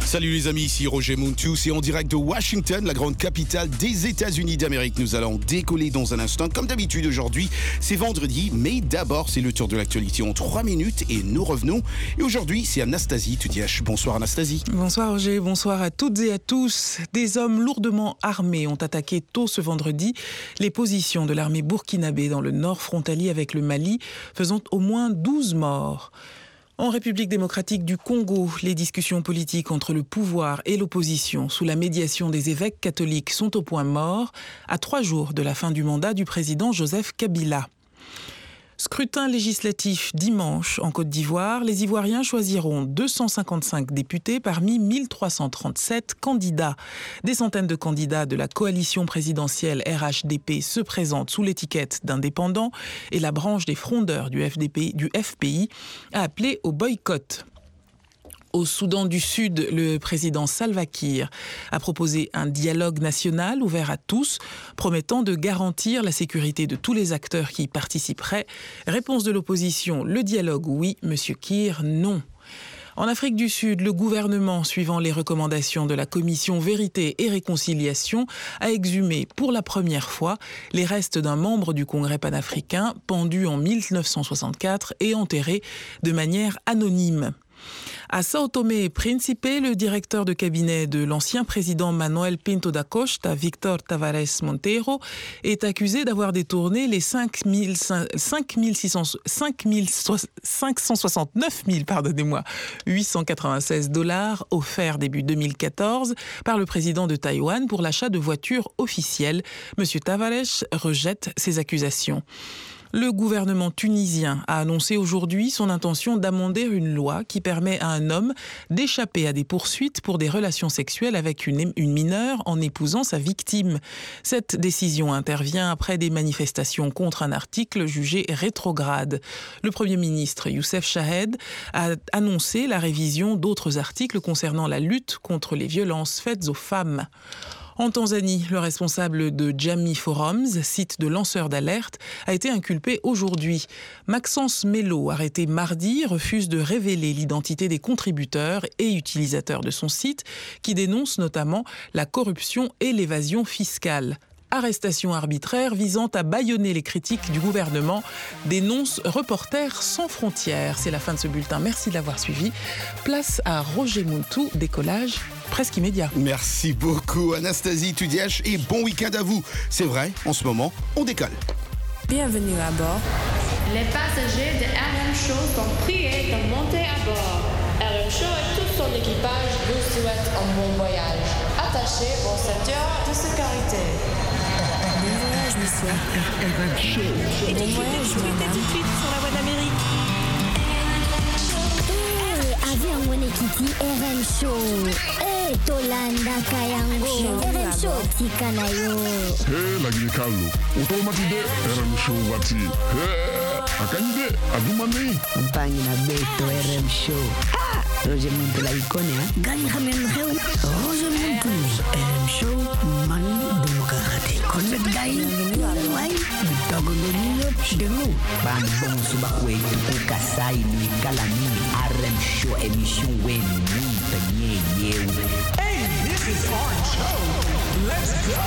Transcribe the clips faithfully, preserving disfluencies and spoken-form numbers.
Salut les amis, ici Roger Mountou, c'est en direct de Washington, la grande capitale des États-Unis d'Amérique. Nous allons décoller dans un instant. Comme d'habitude aujourd'hui, c'est vendredi, mais d'abord c'est le tour de l'actualité en trois minutes et nous revenons. Et aujourd'hui, c'est Anastasie Tudiach. Bonsoir Anastasie. Bonsoir Roger, bonsoir à toutes et à tous. Des hommes lourdement armés ont attaqué tôt ce vendredi les positions de l'armée burkinabé dans le nord frontalier avec le Mali, faisant au moins douze morts. En République démocratique du Congo, les discussions politiques entre le pouvoir et l'opposition sous la médiation des évêques catholiques sont au point mort, à trois jours de la fin du mandat du président Joseph Kabila. Scrutin législatif dimanche en Côte d'Ivoire, les Ivoiriens choisiront deux cent cinquante-cinq députés parmi mille trois cent trente-sept candidats. Des centaines de candidats de la coalition présidentielle R H D P se présentent sous l'étiquette d'indépendants et la branche des frondeurs du F D P, du F P I a appelé au boycott. Au Soudan du Sud, le président Salva Kiir a proposé un dialogue national ouvert à tous, promettant de garantir la sécurité de tous les acteurs qui y participeraient. Réponse de l'opposition, le dialogue oui, monsieur Kiir, non. En Afrique du Sud, le gouvernement, suivant les recommandations de la commission Vérité et Réconciliation, a exhumé pour la première fois les restes d'un membre du Congrès panafricain pendu en mille neuf cent soixante-quatre et enterré de manière anonyme. À Sao Tomé et Principe, le directeur de cabinet de l'ancien président Manuel Pinto da Costa, Victor Tavares Monteiro, est accusé d'avoir détourné les cinq mille cinq cent soixante-neuf mille, pardonnez-moi, huit cent quatre-vingt-seize dollars offerts début deux mille quatorze par le président de Taïwan pour l'achat de voitures officielles. Monsieur Tavares rejette ces accusations. Le gouvernement tunisien a annoncé aujourd'hui son intention d'amender une loi qui permet à un homme d'échapper à des poursuites pour des relations sexuelles avec une, une mineure en épousant sa victime. Cette décision intervient après des manifestations contre un article jugé rétrograde. Le Premier ministre Youssef Chahed a annoncé la révision d'autres articles concernant la lutte contre les violences faites aux femmes. En Tanzanie, le responsable de Jamii Forums, site de lanceurs d'alerte, a été inculpé aujourd'hui. Maxence Melo, arrêté mardi, refuse de révéler l'identité des contributeurs et utilisateurs de son site, qui dénonce notamment la corruption et l'évasion fiscale. Arrestation arbitraire visant à bâillonner les critiques du gouvernement, dénonce Reporters sans frontières. C'est la fin de ce bulletin. Merci de l'avoir suivi. Place à Roger Mountou, décollage presque immédiat. Merci beaucoup Anastasie Tudiach et bon week-end à vous. C'est vrai, en ce moment, on décolle. Bienvenue à bord. Les passagers de R M Show sont priés de monter à bord. R M Show et tout son équipage vous souhaitent un bon voyage. Attachez vos ceintures de sécurité. Bon voyage, monsieur. R M Show. Et bon voyage, madame. Tout de suite sur la voie d'Amérique. Avion Wenekiti R M Show. Eh, Tolanda Kayango. R M Show Tikanayo. Hey, lagi Carlo. Automatide R M Show wati. Hey, akande adumani. Mpangi na beto R M Show. Ah, Roger Mountou la icône, hein. Gani Ramen Reu. Roger Mountou. R M Show Manu Demokrate. Connect Guy. Why? Dogolonio Demo. Ban bon subakwe tuku kasai ni kalami R M Show émission wen ni penye yew. Hey, this is Orange Show. Let's go.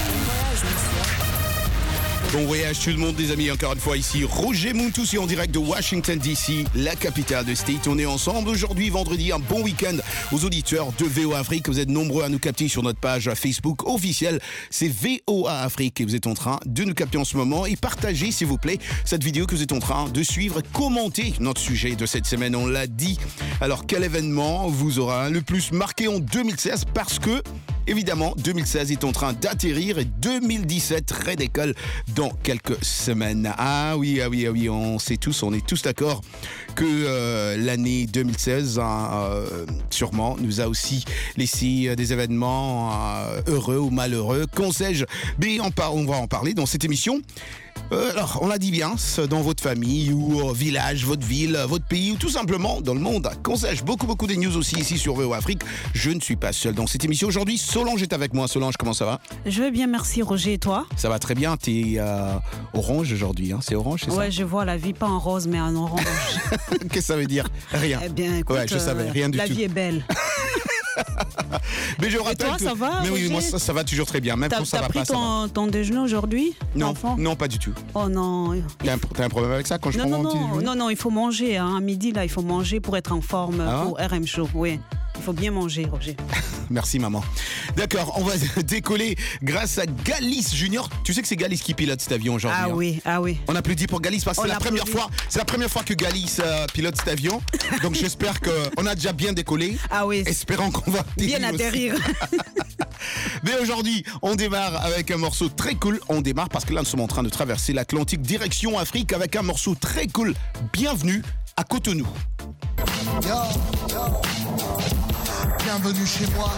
Bon voyage tout le monde les amis, encore une fois ici Roger Mountou, en direct de Washington D C, la capitale de State. On est ensemble aujourd'hui, vendredi, un bon week-end aux auditeurs de V O A Afrique. Vous êtes nombreux à nous capter sur notre page Facebook officielle, c'est V O A Afrique et vous êtes en train de nous capter en ce moment et partagez s'il vous plaît cette vidéo que vous êtes en train de suivre et commentez notre sujet de cette semaine, on l'a dit. Alors quel événement vous aura le plus marqué en deux mille seize parce que évidemment, deux mille seize est en train d'atterrir et deux mille dix-sept redécolle dans quelques semaines. Ah oui, ah oui, ah oui, on sait tous, on est tous d'accord que euh, l'année deux mille seize, hein, euh, sûrement, nous a aussi laissé euh, des événements euh, heureux ou malheureux. Qu'en sais-je? Mais on, par- on va en parler dans cette émission. Euh, alors, on l'a dit bien, dans votre famille ou euh, village, votre ville, votre pays ou tout simplement dans le monde. Qu'on sache, beaucoup, beaucoup de news aussi ici sur V O A Afrique. Je ne suis pas seul dans cette émission aujourd'hui. Solange est avec moi. Solange, comment ça va? Je vais bien, merci Roger. Et toi? Ça va très bien. T'es euh, orange aujourd'hui, hein? C'est orange, c'est ça? Ouais, je vois la vie pas en rose, mais en orange. Qu'est-ce que ça veut dire? Rien. Eh bien, écoute, ouais, je savais, rien du la tout. vie est belle. Mais je rappelle Et toi, que... ça va, Mais oui, Roger moi, ça, ça va toujours très bien. Même T'as quand ça t'as va pris pas, ça va. ton, ton déjeuner aujourd'hui, Non, l'enfant non, pas du tout. Oh non. T'as un, t'as un problème avec ça quand je Non, prends non, mon petit non, déjeuner? non, non, il faut manger. Hein. À midi, là, il faut manger pour être en forme Ah. pour R M Show. Oui, il faut bien manger, Roger. Merci maman. D'accord, on va décoller grâce à Galice Junior. Tu sais que c'est Galice qui pilote cet avion aujourd'hui. Ah hein. oui, ah oui. On applaudit pour Galice parce que On c'est la première applaudit. fois, c'est la première fois que Galice euh, pilote cet avion. Donc j'espère qu'on a déjà bien décollé. Ah oui. Espérons qu'on va Bien aussi. atterrir. Mais aujourd'hui, on démarre avec un morceau très cool. On démarre parce que là, nous sommes en train de traverser l'Atlantique direction Afrique avec un morceau très cool. Bienvenue à Cotonou. Yo, yo. Bienvenue chez moi.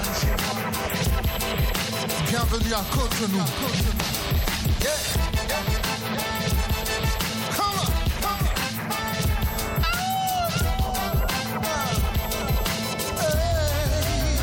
Bienvenue à Cotonou. Yeah. Come on, come on. Hey.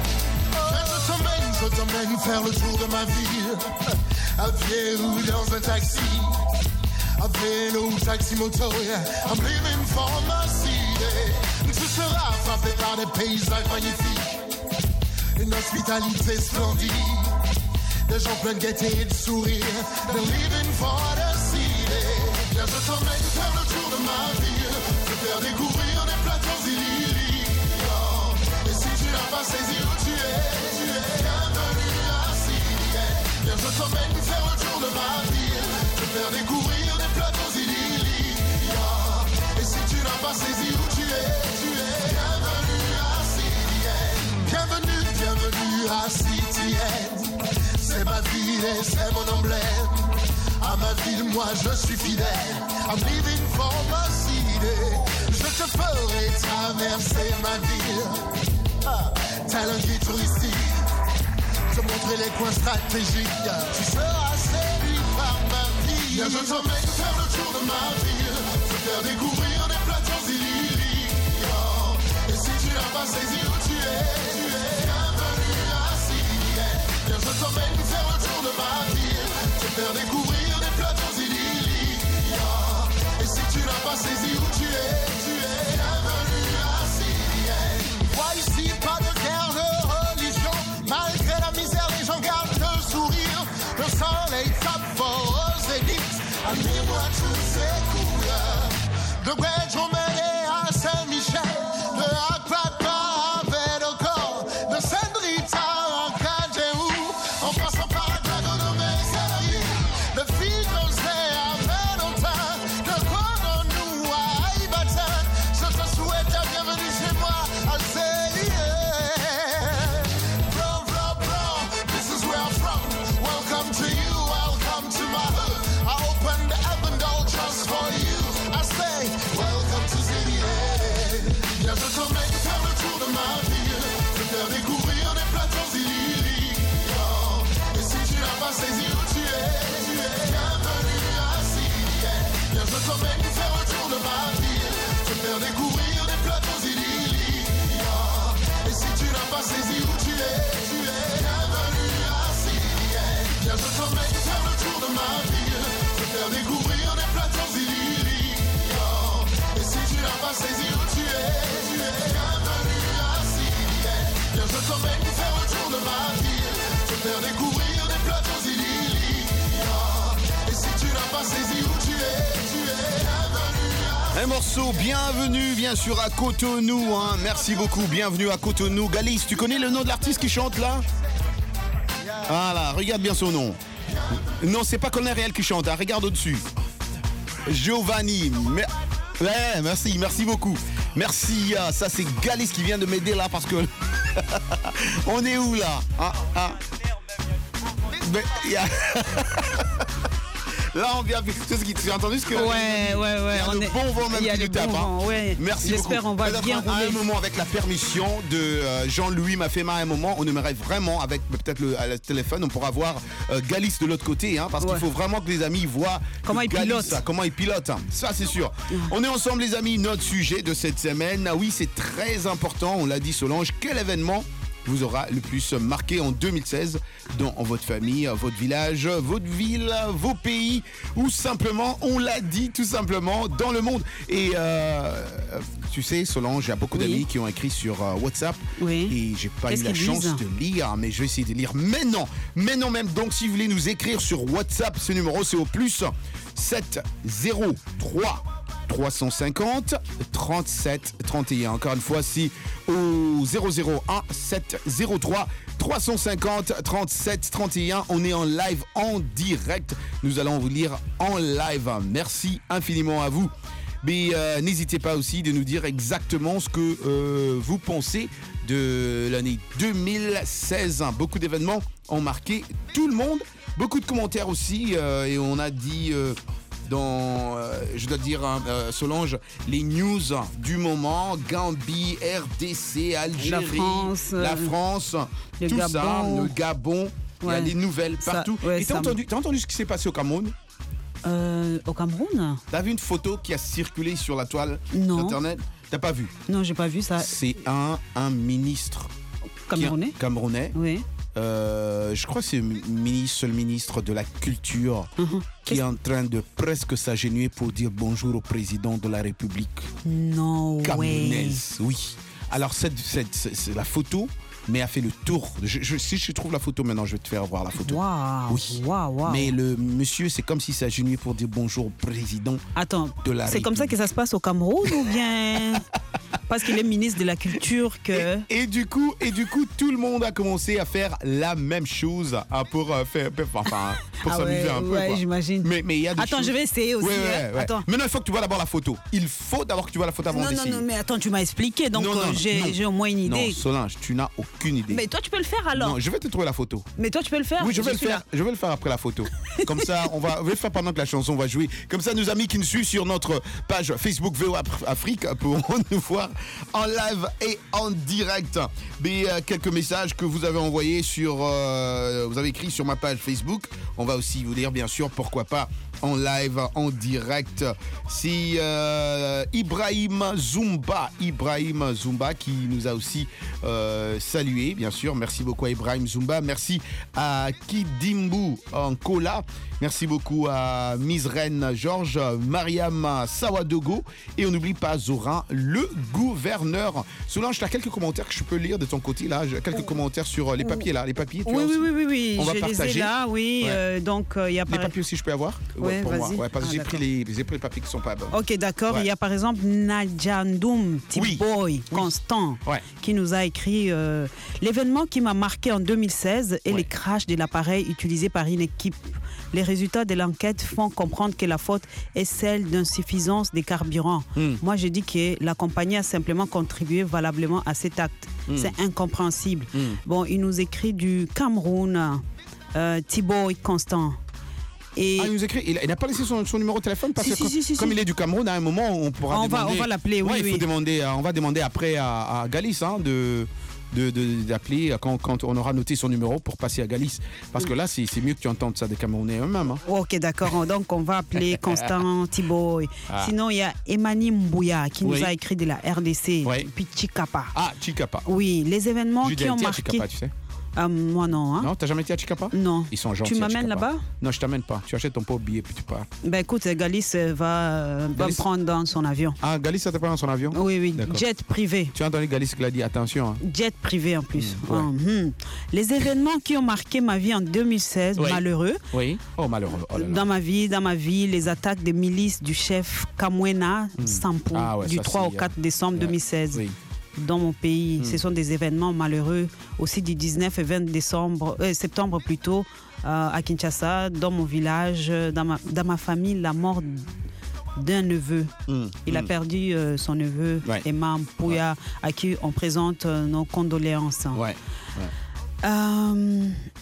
Je t'emmène, je t'emmène faire le tour de ma ville. À pied ou dans un taxi. À vélo ou taxi moto, yeah. I'm living for my city. Tu seras frappé par des paysages magnifiques, une hospitalité splendide, des gens pleins de gaieté et de sourire. They're living for the city. Viens, je t'emmène faire le tour de ma ville, te faire découvrir des plateaux idylliques. Oh. Et si tu n'as pas saisi où tu es, tu es bienvenue à City. Viens, je t'emmène faire le tour de ma ville, te faire découvrir des plateaux idylliques. Oh. Et si tu n'as pas saisi où tu es, tu es bienvenue à City. Bienvenue, bienvenue à City. C'est ma ville et c'est mon emblème. À ma ville, moi je suis fidèle. I'm living for my city. Je te ferai traverser ma ville, ah, tel un guide touristique, te montrer les coins stratégiques. Tu seras séduit par ma vie. Viens, je t'emmène faire le tour de ma ville, te faire découvrir des plateaux idylliques. Oh. Et si tu n'as pas saisi où tu es, tu es bienvenue à City. Viens, je t'emmène faire le tour de ma ville, te faire découvrir des plateaux idylliques. Oh. Et si tu n'as pas saisi où tu es, tu es bienvenue à City. Vois ici pas de guerre de religion, malgré la misère les gens gardent le sourire. Le soleil tape fort aux zéniths, admire-moi toutes ces couleurs. De Guedjomene à Saint-Michel, de Akpata à Vedoko, de Sendrita à Kadjeou, en passant par Dragonomé, Salari, de Fidosé à Menota, de Kononou à Ibata. Je te souhaite la bienvenue chez moi à Célie. Bro, bro, bro, this is where I'm from. Welcome to you, welcome to my hood. I opened the heaven door just for you. I say, welcome to City. Viens, je t'emmène faire le tour de ma ville, te faire découvrir des plateaux idylliques. Oh. Et si tu n'as pas saisi où tu es, tu es bienvenue à City. Viens, je t'emmène faire le tour de ma ville, te faire découvrir des plateaux idylliques. Oh. Et si tu n'as pas saisi où tu es, tu es bienvenue à City. Viens, je t'emmène faire le tour de ma ville, te faire découvrir des plateaux idylliques. Oh. Et si tu n'as pas saisi où tu es, tu es bienvenue à City. Viens, je t'emmène faire le tour de ma ville, te faire découvrir des plateaux idylliques. Oh. Et si tu n'as pas saisi où tu es, tu es bienvenue à Un morceau bienvenue bien sûr à Cotonou. Hein. Merci beaucoup, bienvenue à Cotonou. Galice, tu connais le nom de l'artiste qui chante là? Voilà, regarde bien son nom. Non, c'est pas Colin Réel qui chante, hein. Regarde au-dessus. Giovanni. Mais... Ouais, merci, merci beaucoup. Merci, ah, ça c'est Galice qui vient de m'aider là parce que... On est où là? Ah, ah. Mais, y a... Là, on vient. Tu sais ce qui- tu as entendu ce que. Ouais, ouais, ouais. Il y a on le est- bon vent même il y a qui le nous tape. bon hein. vent, ouais. Merci J'espère beaucoup. on va Peut-être bien à un rouler. moment, avec la permission de euh, Jean-Louis Mafema, à un moment, on aimerait vraiment, avec peut-être le, à le téléphone, on pourra voir euh, Galice de l'autre côté, hein, parce Ouais. qu'il faut vraiment que les amis voient Comment que il Galice, pilote. ça, comment il pilote. hein. Ça, c'est sûr. On est ensemble, les amis. Notre sujet de cette semaine, ah oui, c'est très important. On l'a dit, Solange. Quel événement vous aura le plus marqué en deux mille seize dans votre famille, votre village, votre ville, vos pays ou simplement, on l'a dit tout simplement, dans le monde. Et euh, tu sais, Solange, il y a beaucoup Oui. d'amis qui ont écrit sur euh, WhatsApp Oui. et j'ai pas eu Qu'est-ce la qu'ils chance disent de lire, mais je vais essayer de lire maintenant. Maintenant même, donc si vous voulez nous écrire sur WhatsApp, ce numéro c'est au plus sept zéro trois trois cent cinquante trente-sept trente et un. Encore une fois, si au zéro zéro un sept zéro trois trois cent cinquante trente-sept trente et un, on est en live, en direct. Nous allons vous lire en live. Merci infiniment à vous. Mais euh, n'hésitez pas aussi de nous dire exactement ce que euh, vous pensez de l'année deux mille seize. Beaucoup d'événements ont marqué tout le monde. Beaucoup de commentaires aussi. euh, et on a dit... euh, dans, euh, je dois dire, hein, euh, Solange, les news du moment, Gambie, R D C, Algérie, La France, la euh, France, le tout ça, Gabon. le Gabon, il y a Ouais. des nouvelles Ça- partout. ouais, Et t'as ça- entendu, t'as entendu ce qui s'est passé au Cameroun? Euh, au Cameroun? T'as vu une photo qui a circulé sur la toile Non. d'Internet? T'as pas vu? Non, j'ai pas vu ça. C'est un, un ministre qui est- Camerounais? camerounais. Oui. Euh, je crois que c'est le ministre, seul ministre de la culture Mhm. qui est en train de presque s'agenouiller pour dire bonjour au président de la République Non, ouais. camerounaise. Oui. Alors cette, cette- c'est c'est la photo, mais a fait le tour. Je- je- si je trouve la photo maintenant, je vais te faire voir la photo. Waouh. Oui. Waouh, waouh. Mais le monsieur, c'est comme s'il s'agenouillait pour dire bonjour au président Attends, de la c'est comme ça que ça se passe au Cameroun ou bien parce qu'il est ministre de la culture que... Et du coup, et du coup, tout le monde a commencé à faire la même chose hein, pour euh, faire, enfin, pour Ah s'amuser ouais, un peu. ouais, quoi. j'imagine. Mais, mais il y a des Attends, choses- je vais essayer aussi. Ouais, ouais, hein. ouais. Attends. Maintenant, il faut que tu vois d'abord la photo. Il faut d'abord que tu vois la photo avant Non, non, d'essayer. non, mais attends, tu m'as expliqué, donc Non, non, euh, j'ai non. j'ai au moins une idée. Non, Solange, tu n'as aucune idée. Mais toi, tu peux le faire alors. Non, je vais te trouver la photo. Mais toi, tu peux le faire. Oui, je vais le suis faire. là. Je vais le faire après la photo. Comme ça, on va, on va le faire pendant que la chanson va jouer. Comme ça, nos amis qui nous suivent sur notre page Facebook V O Afrique pourront nous voir en live et en direct. Mais euh, quelques messages que vous avez envoyés sur, euh, vous avez écrit sur ma page Facebook. On va aussi vous dire, bien sûr, pourquoi pas en live, en direct. C'est euh, Ibrahim Zumba, Ibrahim Zumba qui nous a aussi euh, salué, bien sûr. Merci beaucoup à Ibrahim Zumba. Merci à Kidimbu Ankola. Merci beaucoup à Misren Georges, Mariam Sawadogo. Et on n'oublie pas Zorin, le gouverneur. Solange, tu as quelques commentaires que je peux lire de ton côté là. J'ai quelques commentaires sur les papiers là. Les papiers, tu Oui, as oui, aussi. oui, oui, oui. On va je les ai partager. là, oui. Ouais. euh, donc, il y a Les par... papiers aussi, je peux avoir Ouais, pour moi. vas-y. Ouais, parce que Ah, j'ai pris, les, j'ai pris les papiers qui sont pas bons. Ok, d'accord. Ouais. Il y a par exemple Nadjandoum Tiboy Constant Ouais. qui nous a écrit euh, l'événement qui m'a marqué en deux mille seize est Ouais. le crash de l'appareil utilisé par une équipe. Les résultats de l'enquête font comprendre que la faute est celle d'insuffisance des carburants. Mm. Moi, je dis que la compagnie a simplement contribué valablement à cet acte. Mm. C'est incompréhensible. Mm. Bon, il nous écrit du Cameroun, euh, Tiboy Constant. Et Ah, il nous écrit, il il n'a pas laissé son, son numéro de téléphone parce Si, que si, comme, si, si, comme si. il est du Cameroun, à un moment on pourra On va- demander. on va l'appeler, oui, Ouais, il faut oui. demander, euh, on va demander après à, à Galice hein, de de- de- d'appeler quand, quand on aura noté son numéro pour passer à Galice. Parce que là, c'est c'est mieux que tu entendes ça des Camerounais eux-mêmes. hein. Ok, d'accord. Donc, on va appeler Constant Tiboy. Ah. Sinon, il y a Emani Mbouya qui Oui. nous a écrit de la R D C, Oui. puis Chikapa. Ah, Chikapa. Oui, les événements J'ai qui déjà ont été à marqué. Chikapa, tu sais. Ah, moi, non. Hein? Non, t'as jamais été à Chikapa? Non. Ils sont gentils. Tu à m'amènes Chikapa. là-bas? Non, je t'amène pas. Tu achètes ton pauvre billet puis tu pars. Ben écoute, Galice va, euh, va me Galice- prendre dans son avion. Ah, Galice, ça te prend dans son avion? Oui, oui, D'accord. jet privé. Tu as entendu Galice qui l'a dit, attention. hein. Jet privé en plus. Mmh, ouais. Mhm. Les événements qui ont marqué ma vie en deux mille seize, Oui. malheureux. Oui. Oh, malheureux. Oh là là. Dans ma vie, dans ma vie, les attaques des milices du chef Kamwena Sampou Ah ouais, du ça, trois au c'est, quatre décembre ouais. deux mille seize. Oui. Dans mon pays, Mm. ce sont des événements malheureux. Aussi du dix-neuf et vingt décembre, euh, septembre plutôt, euh, à Kinshasa, dans mon village, euh, dans ma, dans ma famille, la mort d'un neveu. Mm. Il a Mm. perdu euh, son neveu, Ouais. Emma Mpouya, à qui on présente euh, nos condoléances. Ouais. Euh,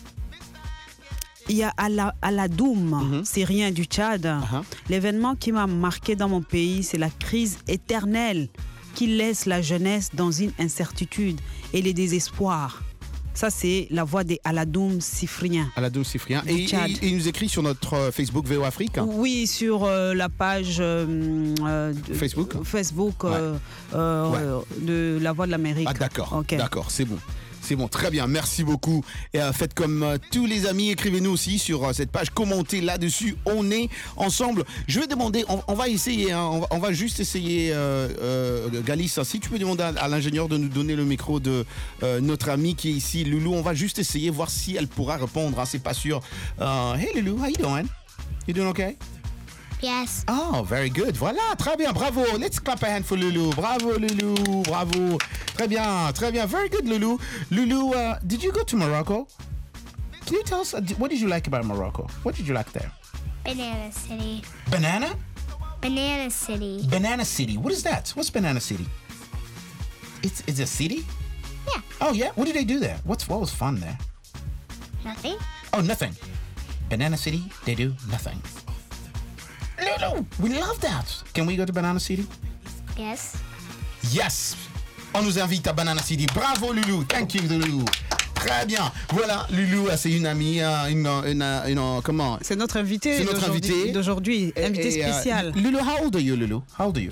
Il y a Ala- Aladoum, Mhm. syrien du Tchad. Uh-huh. L'événement qui m'a marqué dans mon pays, c'est la crise éternelle qui laisse la jeunesse dans une incertitude et le désespoir. Ça, c'est la voix des Aladoum Sifriens. Aladou Sifrien. Du Et, et- Tchad. et il nous écrit sur notre euh, Facebook V O Afrique. Oui, sur euh, la page euh, euh, de- Facebook Facebook euh, euh, Ouais. euh, de la Voix de l'Amérique. Ah d'accord, Ok. d'accord, c'est bon. C'est bon, très bien, merci beaucoup. Et euh, faites comme euh, tous les amis, écrivez-nous aussi sur euh, cette page, commentez là-dessus. On est ensemble. Je vais demander, on, on va essayer, hein, on, va, on va juste essayer, euh, euh, Galissa, si tu peux demander à, à l'ingénieur de nous donner le micro de euh, notre ami qui est ici, Loulou. On va juste essayer, voir si elle pourra répondre, hein, c'est pas sûr. Uh, hey Loulou, how you doing? You doing okay? Yes. Oh, very good. Voilà, très bien, bravo. Let's clap a hand for Loulou. Bravo, Loulou, bravo. Très bien, très bien. Very good, Loulou. Loulou, uh, did you go to Morocco? Can you tell us, uh, what did you like about Morocco? What did you like there? Banana City. Banana? Banana City. Banana City. What is that? What's Banana City? It's, it's a city? Yeah. Oh, yeah? What did they do there? What's, what was fun there? Nothing. Oh, nothing. Banana City, they do nothing. Loulou, we love that. Can we go to Banana City? Yes. Yes. On nous invite à Banana City. Bravo, Loulou. Thank you, Loulou. Très bien. Voilà, Loulou, c'est une amie, une, une, une, une comment? C'est notre invité. C'est notre invité d'aujourd'hui, invité et, et, spécial. Uh, Loulou, how old are you, Loulou? How old are you?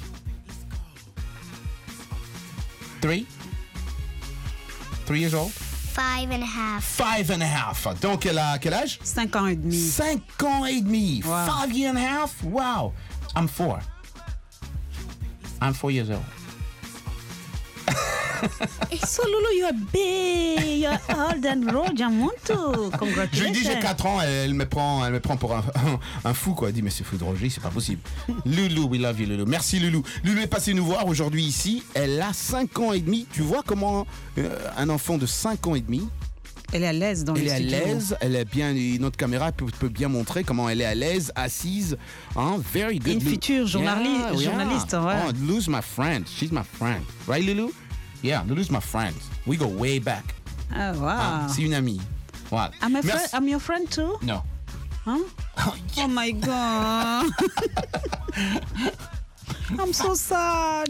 Three? Three years old? Five and a half. Five and a half. Donc, elle a quel âge? Cinq ans et demi. Cinq ans et demi. Wow. Five years and a half? Wow. I'm four. I'm four years old. So Loulou, you're big. You're old and Roger Monto. Congratulations. Je lui dis j'ai quatre ans, elle, elle me prend, elle me prend pour un, un, un fou quoi. Elle dit mais c'est fou de Roger, c'est pas possible. Loulou, we love you Loulou. Merci Loulou. Loulou est passée nous voir aujourd'hui ici. Elle a cinq ans et demi. Tu vois comment euh, un enfant de cinq ans et demi. Elle est à l'aise dans elle le Elle studio. est à l'aise, elle est bien, notre caméra peut, peut bien montrer comment elle est à l'aise, assise. Hein, very good. Une future journaliste. Yeah, journaliste yeah. ouais. Oh, Loulou's my friend. She's my friend. Right Loulou? Yeah, Loulou's my friend. We go way back. Ah, wow. Ah, c'est une amie. Voilà. I'm, a friend, I'm your friend too? No. Huh? Oh, yeah. Oh my God. I'm so sad.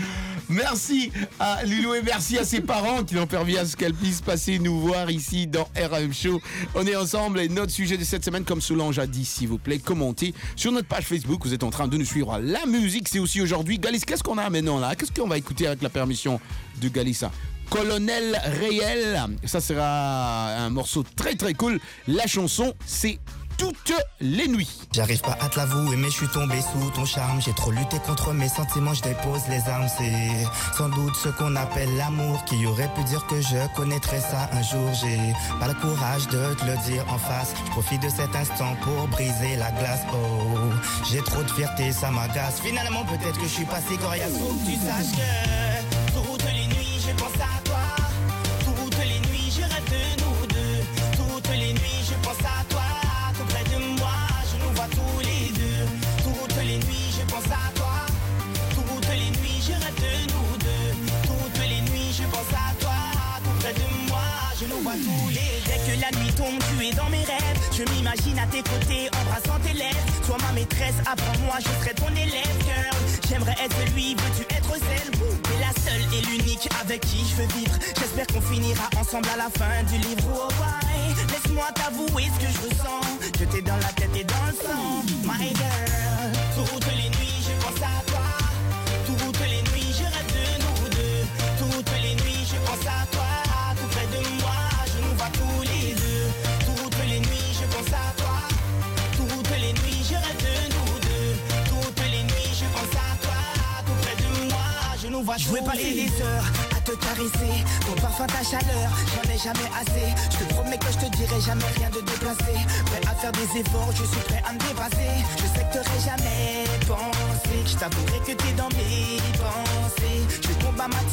Merci à Loulou et merci à ses parents qui l'ont permis à ce qu'elle puisse passer nous voir ici dans R M Show. On est ensemble et notre sujet de cette semaine, comme Solange a dit, s'il vous plaît, commentez sur notre page Facebook. Vous êtes en train de nous suivre. La musique, c'est aussi aujourd'hui. Galis, qu'est-ce qu'on a maintenant là? Qu'est-ce qu'on va écouter avec la permission de Galissa? Colonel Réel, ça sera un morceau très très cool. La chanson, c'est Toutes les nuits. J'arrive pas à te l'avouer mais je suis tombé sous ton charme. J'ai trop lutté contre mes sentiments, je dépose les armes. C'est sans doute ce qu'on appelle l'amour. Qui aurait pu dire que je connaîtrais ça un jour. J'ai pas le courage de te le dire en face. Je profite de cet instant pour briser la glace. Oh, j'ai trop de fierté, ça m'agace. Finalement peut-être que je suis pas si coriace. Faut que tu saches que toutes les nuits je pense à toi. Toutes les nuits je rêve de nous deux. Toutes les nuits je pense à toi. Près de moi, je nous vois tous les deux. Toutes les nuits, je pense à toi. Toutes les nuits, je rêve de nous deux. Toutes les nuits, je pense à toi. Tout près de moi, je nous vois tous les deux. Dès que la nuit tombe, tu es dans mes rêves. Je m'imagine à tes côtés, embrassant tes lèvres. Sois ma maîtresse, apprends-moi, je serai ton élève. Girl, j'aimerais être lui, veux-tu être celle? T'es la seule et l'unique avec qui je veux vivre. J'espère qu'on finira ensemble à la fin du livre. Oh, ouais. Laisse-moi t'avouer ce que je ressens. Que t'es dans la tête et dans le sang. My girl, toutes les nuits je pense à toi. Toutes les nuits je rêve de nous deux. Toutes les nuits je pense à toi. Tout près de moi, je nous vois tous les deux. Toutes les nuits je pense à toi. Toutes les nuits je rêve de nous deux. Toutes les nuits je pense à toi. Tout près de moi, je nous vois tous les deux. Je vais passer des heures à te caresser, ton parfum, ta chaleur, j'en ai jamais assez. Je te promets que je te dirai jamais rien de déplacé. Prêt à faire des efforts, je suis prêt à me dépasser. Je sais que t'aurais jamais pensé. Je t'avouerai que t'es dans mes pensées. Je combats ma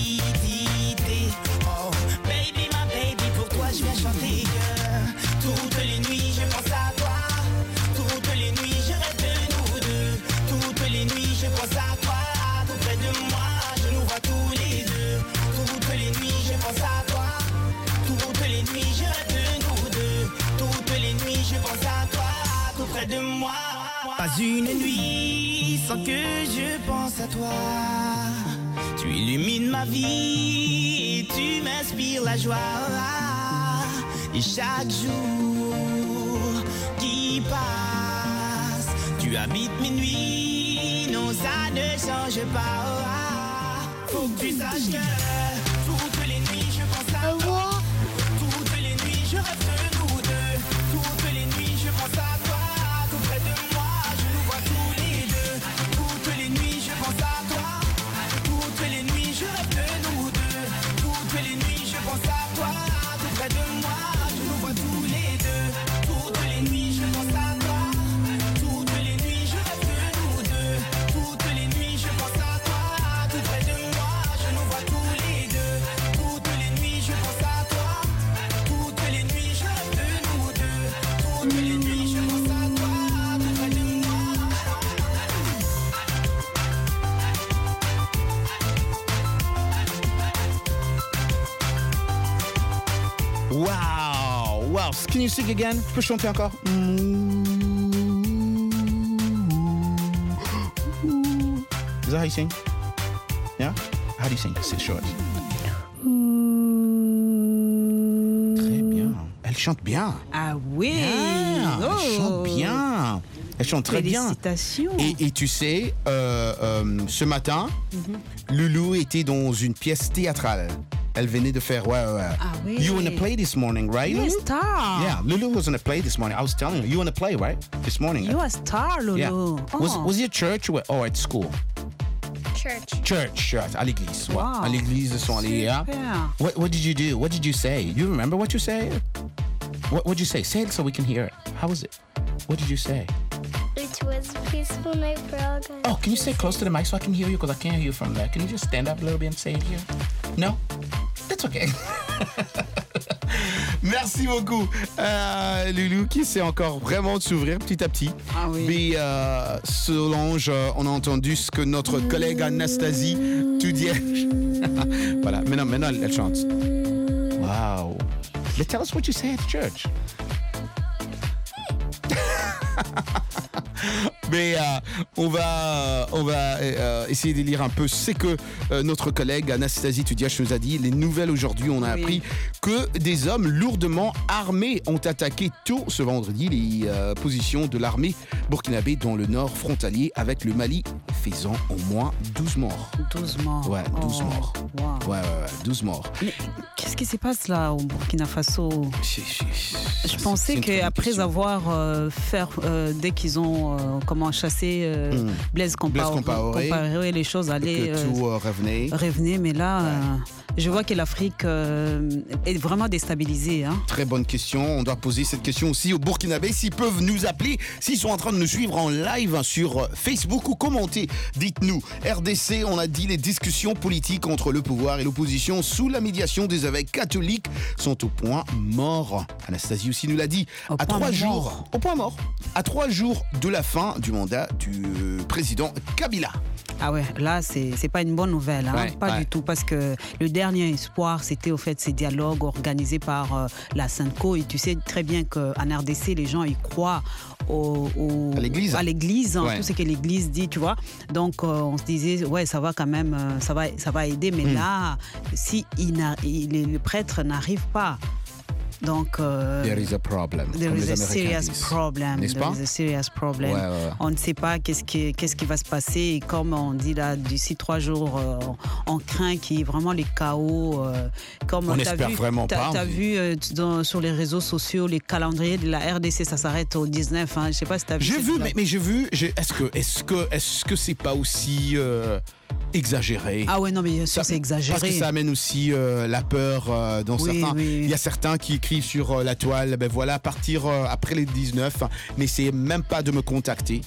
timidité. Oh, baby, ma baby, pour toi je viens chanter. Yeah. Toutes les nuits je pense à toi. Toutes les nuits je rêve de nous deux. Toutes les nuits je pense à toi. Tout près de moi, je nous vois tous les deux. Toutes les nuits je pense à toi. Toutes les nuits je rêve de nous deux. Toutes les nuits je pense à toi. Tout près de moi. Pas une nuit sans que je pense à toi. Tu illumines ma vie et tu m'inspires la joie. Et chaque jour qui passe, tu habites mes nuits. Non, ça ne change pas. Faut que tu saches que toutes les nuits je pense à toi. de moi, je nous vois tous les deux. Toutes les nuits, je pense à toi. Toutes les nuits, je rêve de nous deux. Toutes les nuits, je pense à toi. Tout près de moi, je nous vois tous les deux. Toutes les nuits, je pense à toi. Toutes les nuits, je rêve de nous deux. Toutes les nuits, je pense à toi. Tout près de moi, je nous vois tous les deux. Toutes les nuits, je pense à toi. Toutes les nuits, je rêve de nous deux. Toutes les nuits, je pense à toi. Tout près de moi. Wow, wow. Can you sing again? Tu peux chanter encore? Is that how you sing? Yeah? How do you sing? C'est short. Très bien. Elle chante bien. Ah oui. Yeah, Oh. Elle chante bien. Elle chante très bien. Félicitations. Et, et tu sais, euh, euh, ce matin, Loulou était dans une pièce théâtrale. Elle venait de faire, ouais, ouais, ouais. Ah oui. You were in a play this morning, right? You a Lulu? star. Yeah, Lulu was in a play this morning. I was telling you, you were in a play, right? This morning. You a star, Lulu. Yeah. Oh. Was, was it church or, or at school? Church. Church, church, à l'église. ouais. Wow. À l'église, ils sont allés. Yeah. Super. What, what did you do? What did you say? You remember what you said? What did you say? Say it so we can hear it. How was it? What did you say? It was a peaceful night for all guys. Oh, can you say close to the mic so I can hear you? Because I can't hear you from there. Can you just stand up a little bit and say it here? No? That's okay. Merci beaucoup, euh, Loulou, qui sait encore vraiment de s'ouvrir petit à petit. Ah oui. Mais euh, Solange, euh, on a entendu ce que notre collègue Anastasie tout dit. Voilà, maintenant, maintenant elle, elle chante. Wow. But tell us what you say at church. Mais euh, on va, on va euh, essayer de lire un peu ce que euh, notre collègue Anastasie Tudiach nous a dit. Les nouvelles aujourd'hui, on a Oui. appris que des hommes lourdement armés ont attaqué tôt ce vendredi les euh, positions de l'armée burkinabé dans le nord frontalier avec le Mali, faisant au moins douze morts. douze morts. Ouais, douze Oh. morts. Wow. Ouais, ouais, ouais, douze morts. Mais qu'est-ce qui se passe là au Burkina Faso? C'est- c'est- Je c'est pensais une très bonne qu'après question. avoir euh, fait, euh, dès qu'ils ont euh, comment chassé euh, Mm. Blaise Compaoré, Blaise Compaoré, Compaoré, les choses allaient que euh, tout euh, revenait. revenir. Mais là, euh, je vois que l'Afrique euh, est vraiment déstabilisée. Hein. Très bonne question. On doit poser cette question aussi aux Burkinabés. S'ils peuvent nous appeler, s'ils sont en train de nous suivre en live sur Facebook ou commenter, dites-nous. R D C, on a dit les discussions politiques entre le pouvoir et l'opposition sous la médiation des évêques catholiques sont au point mort. Anastasie aussi nous l'a dit. Au à point trois mort. jours, au point mort. À trois jours de la fin du mandat du euh, président Kabila. Ah ouais, là, c'est c'est pas une bonne nouvelle, hein, Ouais, pas ouais. du tout, parce que le dernier espoir, c'était au fait ces dialogues organisés par euh, la Synco, et tu sais très bien qu'en R D C, les gens, ils croient au, au- À l'église. à l'église, hein, Ouais. tout ce que l'église dit, tu vois. Donc, euh, on se disait, ouais, ça va quand même, euh, ça va, ça va aider, mais Mm. là, si il n'a- il- le prêtre n'arrive pas, donc... euh, There is a problem. There comme is les a Américains serious disent. problem. N'est-ce There pas? is a serious problem. Ouais, ouais, ouais. On ne sait pas qu'est-ce qui, qu'est-ce qui va se passer. Et comme on dit là, d'ici trois jours, euh, on craint qu'il y ait vraiment les chaos. euh, comme On t'as espère vu, vraiment t'as- pas. T'as vu euh, dans- sur les réseaux sociaux, les calendriers de la R D C, ça s'arrête au dix-neuf. Hein. Je ne sais pas si tu as vu. J'ai cette vu, blague. mais, mais j'ai vu. j'ai- Est-ce que, est-ce que, est-ce que c'est pas aussi euh, exagéré? Ah ouais, non, mais bien sûr, Ça- c'est exagéré. Parce que ça amène aussi euh, la peur euh, dans Oui, certains. oui. Il y a certains qui écrivent sur euh, la toile, ben voilà, à partir euh, après les dix-neuf, n'essayez même pas de me contacter.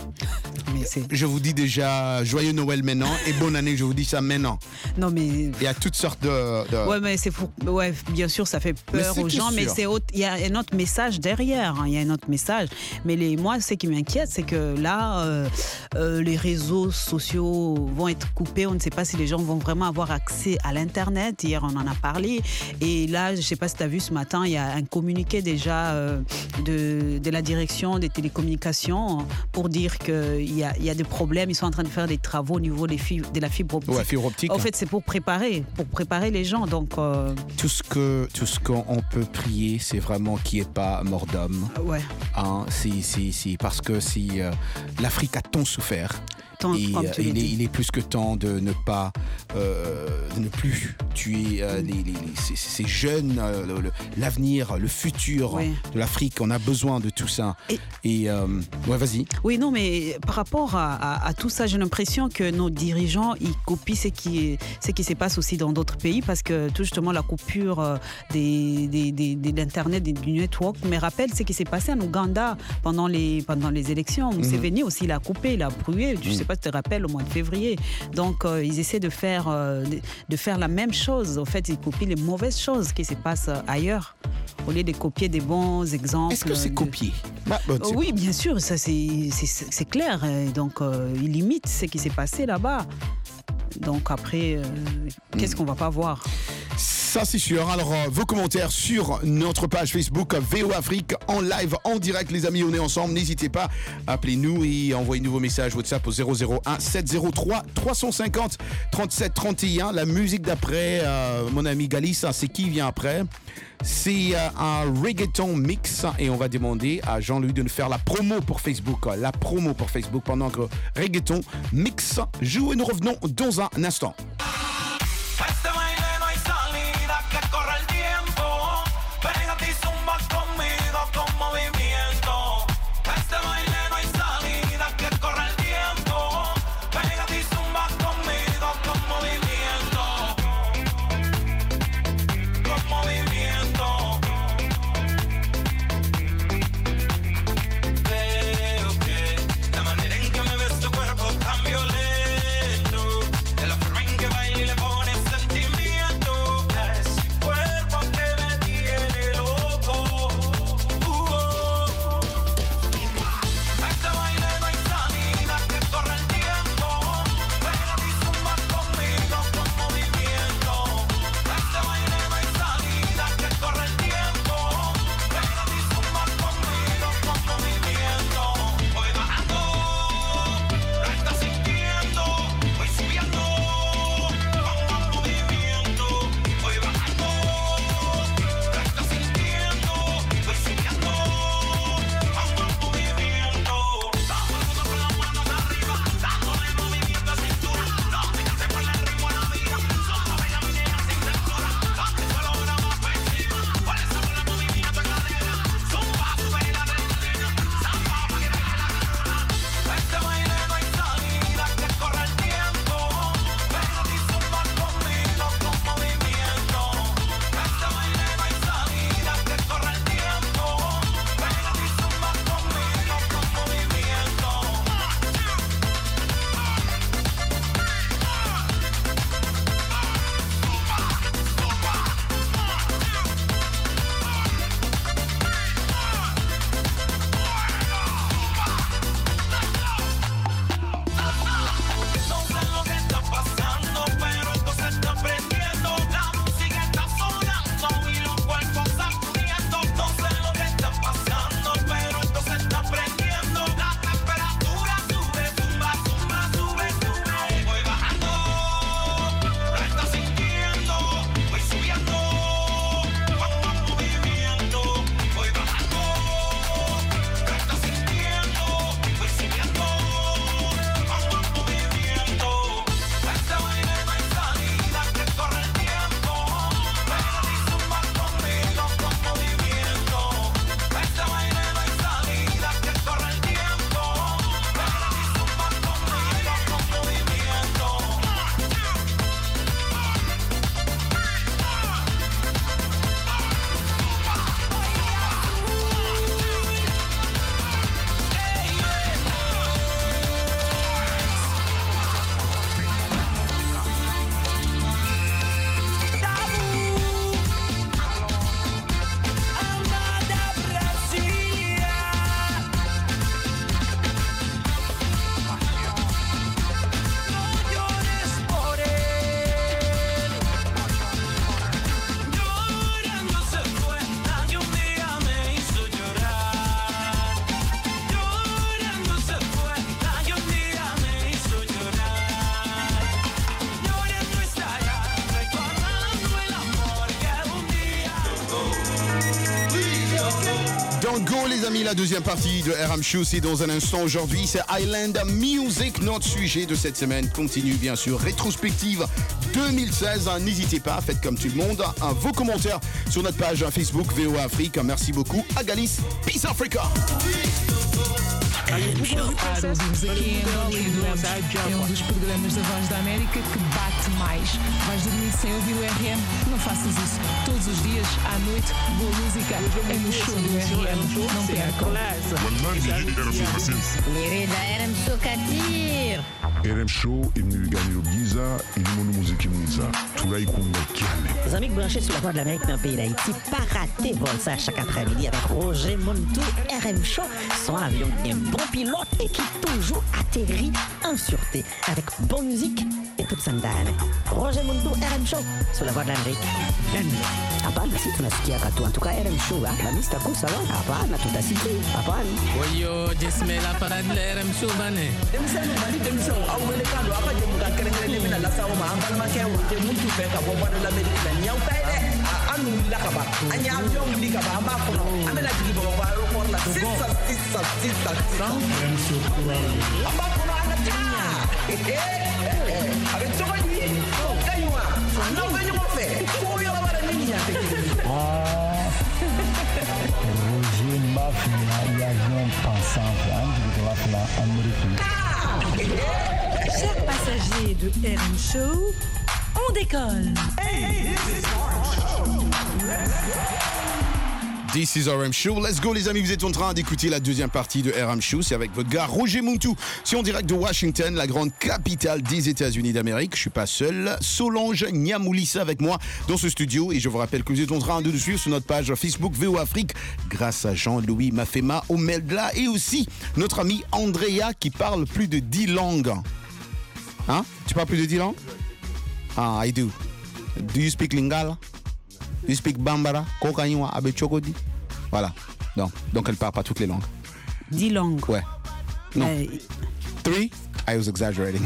Mais c'est... Je vous dis déjà joyeux Noël maintenant et bonne année, je vous dis ça maintenant. Non, mais... Il y a toutes sortes de... de- Ouais, mais c'est pour... ouais, bien sûr, ça fait Mais peur c'est aux que gens, mais sûr. c'est autre... il y a un autre message derrière. hein, Il y a un autre message. Mais les... moi, ce qui m'inquiète, c'est que là, euh, euh, les réseaux sociaux vont être coupés. On ne sait pas si les gens vont vraiment avoir accès à l'Internet. Hier, on en a parlé. Et là, je ne sais pas si tu as vu ce matin, il y a un communiqué déjà euh, de, de la direction des télécommunications pour dire qu'il y a, il y a des problèmes. Ils sont en train de faire des travaux au niveau des fibres, de la fibre optique. Ouais, fibre optique. En fait, c'est pour préparer, pour préparer les gens. Donc, euh, Tout ce que tout ce qu'on peut prier, c'est vraiment qu'il n'y ait pas mort d'homme. ouais. Hein, c'est, c'est, c'est parce que si euh, l'Afrique a tant souffert temps, Et, comme euh, tu l'as il, est, dit. il est plus que temps de ne pas, euh, de ne plus tuer euh, les, les- les- ces, ces jeunes, euh, le- le- l'avenir, le futur Oui. de l'Afrique. On a besoin de tout ça. Et- Et, euh, ouais, vas-y. Oui, non, mais par rapport à, à- à tout ça, j'ai l'impression que nos dirigeants, ils copient ce qui, ce qui se passe aussi dans d'autres pays, parce que tout justement la coupure euh, des, des, des- de l'Internet, des- du network, me rappelle ce qui s'est passé en Ouganda pendant les, pendant les élections. Museveni aussi, il a coupé, il a brûlé, je ne sais pas si tu te rappelles, au mois de février. Donc, euh, ils essaient de faire, euh, de, de faire la même chose. En fait, ils copient les mauvaises choses qui se passent euh, ailleurs, au lieu de copier des bons exemples. Est-ce que c'est de- copié? Bah, bah, Euh, c'est- Oui, bien sûr, ça c'est c'est- c'est clair. Et donc, euh, il limite ce qui s'est passé là-bas. Donc après, euh, qu'est-ce qu'on va pas voir? Ça, c'est sûr. Alors, euh, vos commentaires sur notre page Facebook V O Afrique en live, en direct, les amis, on est ensemble. N'hésitez pas, appelez-nous et envoyez-nous vos messages WhatsApp au zéro zéro un sept zéro trois trois cent cinquante trente-sept trente et un. La musique d'après, euh, mon ami Galis, ça, c'est qui vient après? C'est euh, un reggaeton mix et on va demander à Jean-Louis de nous faire la promo pour Facebook. euh, La promo pour Facebook pendant que reggaeton mix joue et nous revenons dans un instant. Este baile no hay salida, que corre el tiempo. Pégate y zumba conmigo con movimiento. Este baile no hay salida, que corre el tiempo. Pégate y zumba conmigo con movimiento. Con movimiento. Veo que la manera en que me ves tu cuerpo tan violento, de la forma en que bailas go les amis, la deuxième partie de R M Show, c'est dans un instant. Aujourd'hui, c'est Island Music, notre sujet de cette semaine. Continue bien sûr, rétrospective deux mille seize. N'hésitez pas, faites comme tout le monde. Un, vos commentaires sur notre page Facebook V O A Afrique. Merci beaucoup. Agalis, Peace Africa. É um dos programas da Voz da América que bate mais. Vais dormir sem ouvir o R M? Não faças isso. Todos os dias, à noite, boa música é no show do R M. Não percam. Lirida R M Show Katir. R M Show imnigani Giza ilimono muziki mwiza tulai kunga kiane. Les amis branchés sur la Voix de l'Amérique dans le pays d'Haïti, pas rater vol ça chaque après-midi avec Roger Montou R M Show. Son avion est bon pilote et qui toujours atterrit en sûreté avec bonne musique et toute sandale. Roger Montou R M Show sur la Voix de l'Amérique. Hapana, si tunasikia katu. En tout cas, R M Show, la mista kusa wa. Hapana, tutasikia. Hapana. Oyo, jesme la parade de R M Show bane. Demisano mali demisano awele kando apa je muka kerengere mina la sawo ma ambal ma ke wote muntu fe ka bo bana la America la nyaw tay de anu la ka ba anya avion li ka ba amba ko amela digi bo ba ro ko la sisa sisa sisa R M Show amba ko na ana tinya avec ça ni kaywa no venyo mo fe ko yo ba la niña te Roger Mafia y avion pensant de la Amérique. Chers passagers de R M Show, on décolle. This is R M Show. Let's go les amis, vous êtes en train d'écouter la deuxième partie de R M Show. C'est avec votre gars Roger Montou. C'est en direct de Washington, la grande capitale des États-Unis d'Amérique. Je suis pas seul. Solange Niamoulissa avec moi dans ce studio. Et je vous rappelle que vous êtes en train de nous suivre sur notre page Facebook V O Afrique grâce à Jean-Louis Mafema Omeldla et aussi notre ami Andrea qui parle plus de dix langues. Hein? Tu parles plus de dix langues? Ah, I do. Do you speak Lingala? You speak Bambara, Kokanywa, Abechokodi. Voilà. Donc, donc elle parle pas toutes les langues. Dix langues. Ouais. Non. Euh... Three, I was exaggerating.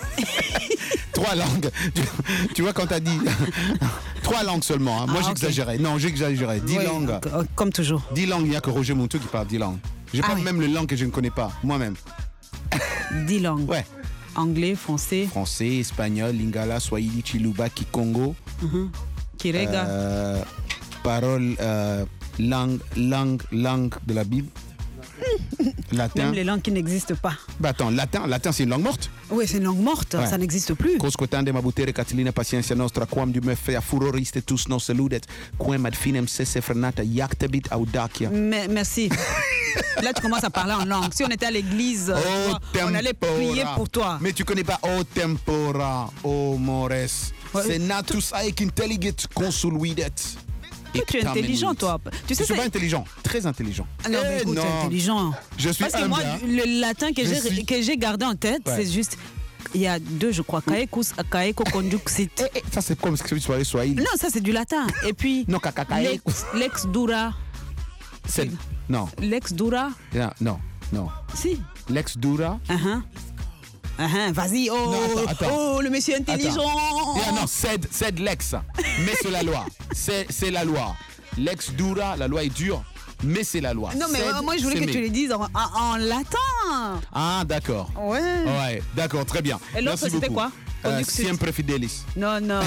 Trois langues. Tu, tu vois quand t'as dit trois langues seulement. Hein. Moi ah, j'exagérais. Okay. Non, j'exagérais. Dix oui, langues. Comme toujours. Dix langues. Il n'y a que Roger Montou qui parle dix langues. J'ai ah, pas oui. même les langues que je ne connais pas moi-même. Dix langues. Ouais. Anglais, français. Français, espagnol, Lingala, Swahili, Chiluba, Kikongo. Mm-hmm. Kirega. Euh, parole, euh, langue, langue, langue de la Bible. Latin. Même les langues qui n'existent pas. Bah attends, latin, latin c'est une langue morte. Oui, c'est une langue morte, ouais. Ça n'existe plus. Coscotande mabutere Catilina Paciencia Nostra, quam du me fea furoriste tous nos saludet, quem ad finem sese frenata jactabit audacia. Merci. Là, tu commences à parler en langue. Si on était à l'église, oh, vois, on allait prier pour toi. Mais tu connais pas O tempora, O mores. Ouais. C'est natus aec intelligit consuluidet. Toi, tu es intelligent, toi. Tu sais, je suis pas intelligent, très intelligent. Ah non, mais écoute, tu es intelligent. Je suis Parce que moi, le latin que j'ai suis... que j'ai gardé en tête, ouais. C'est juste. Il y a deux, je crois. Kaekus, kaeko conduxit. Eh, eh, ça, c'est comme ce que tu sois swahili. Non, ça, c'est du latin. Et puis. Non, kakakaekus. Lex dura. C'est... Non. Lex dura. Non, non, non. Si. Lex dura. Uh-huh. Uh-huh, vas-y, oh, non, attends, attends. Oh, le monsieur intelligent. Yeah, non, c'est, c'est l'ex, mais c'est la loi. C'est, c'est la loi. L'ex dura, la loi est dure, mais c'est la loi. Non, mais c'est, moi, je voulais que mais. tu le dises en, en, en latin. Ah, d'accord. Ouais. Ouais, d'accord, très bien. Et l'autre, merci c'était beaucoup. quoi euh, Siempre fidelis. Non, non.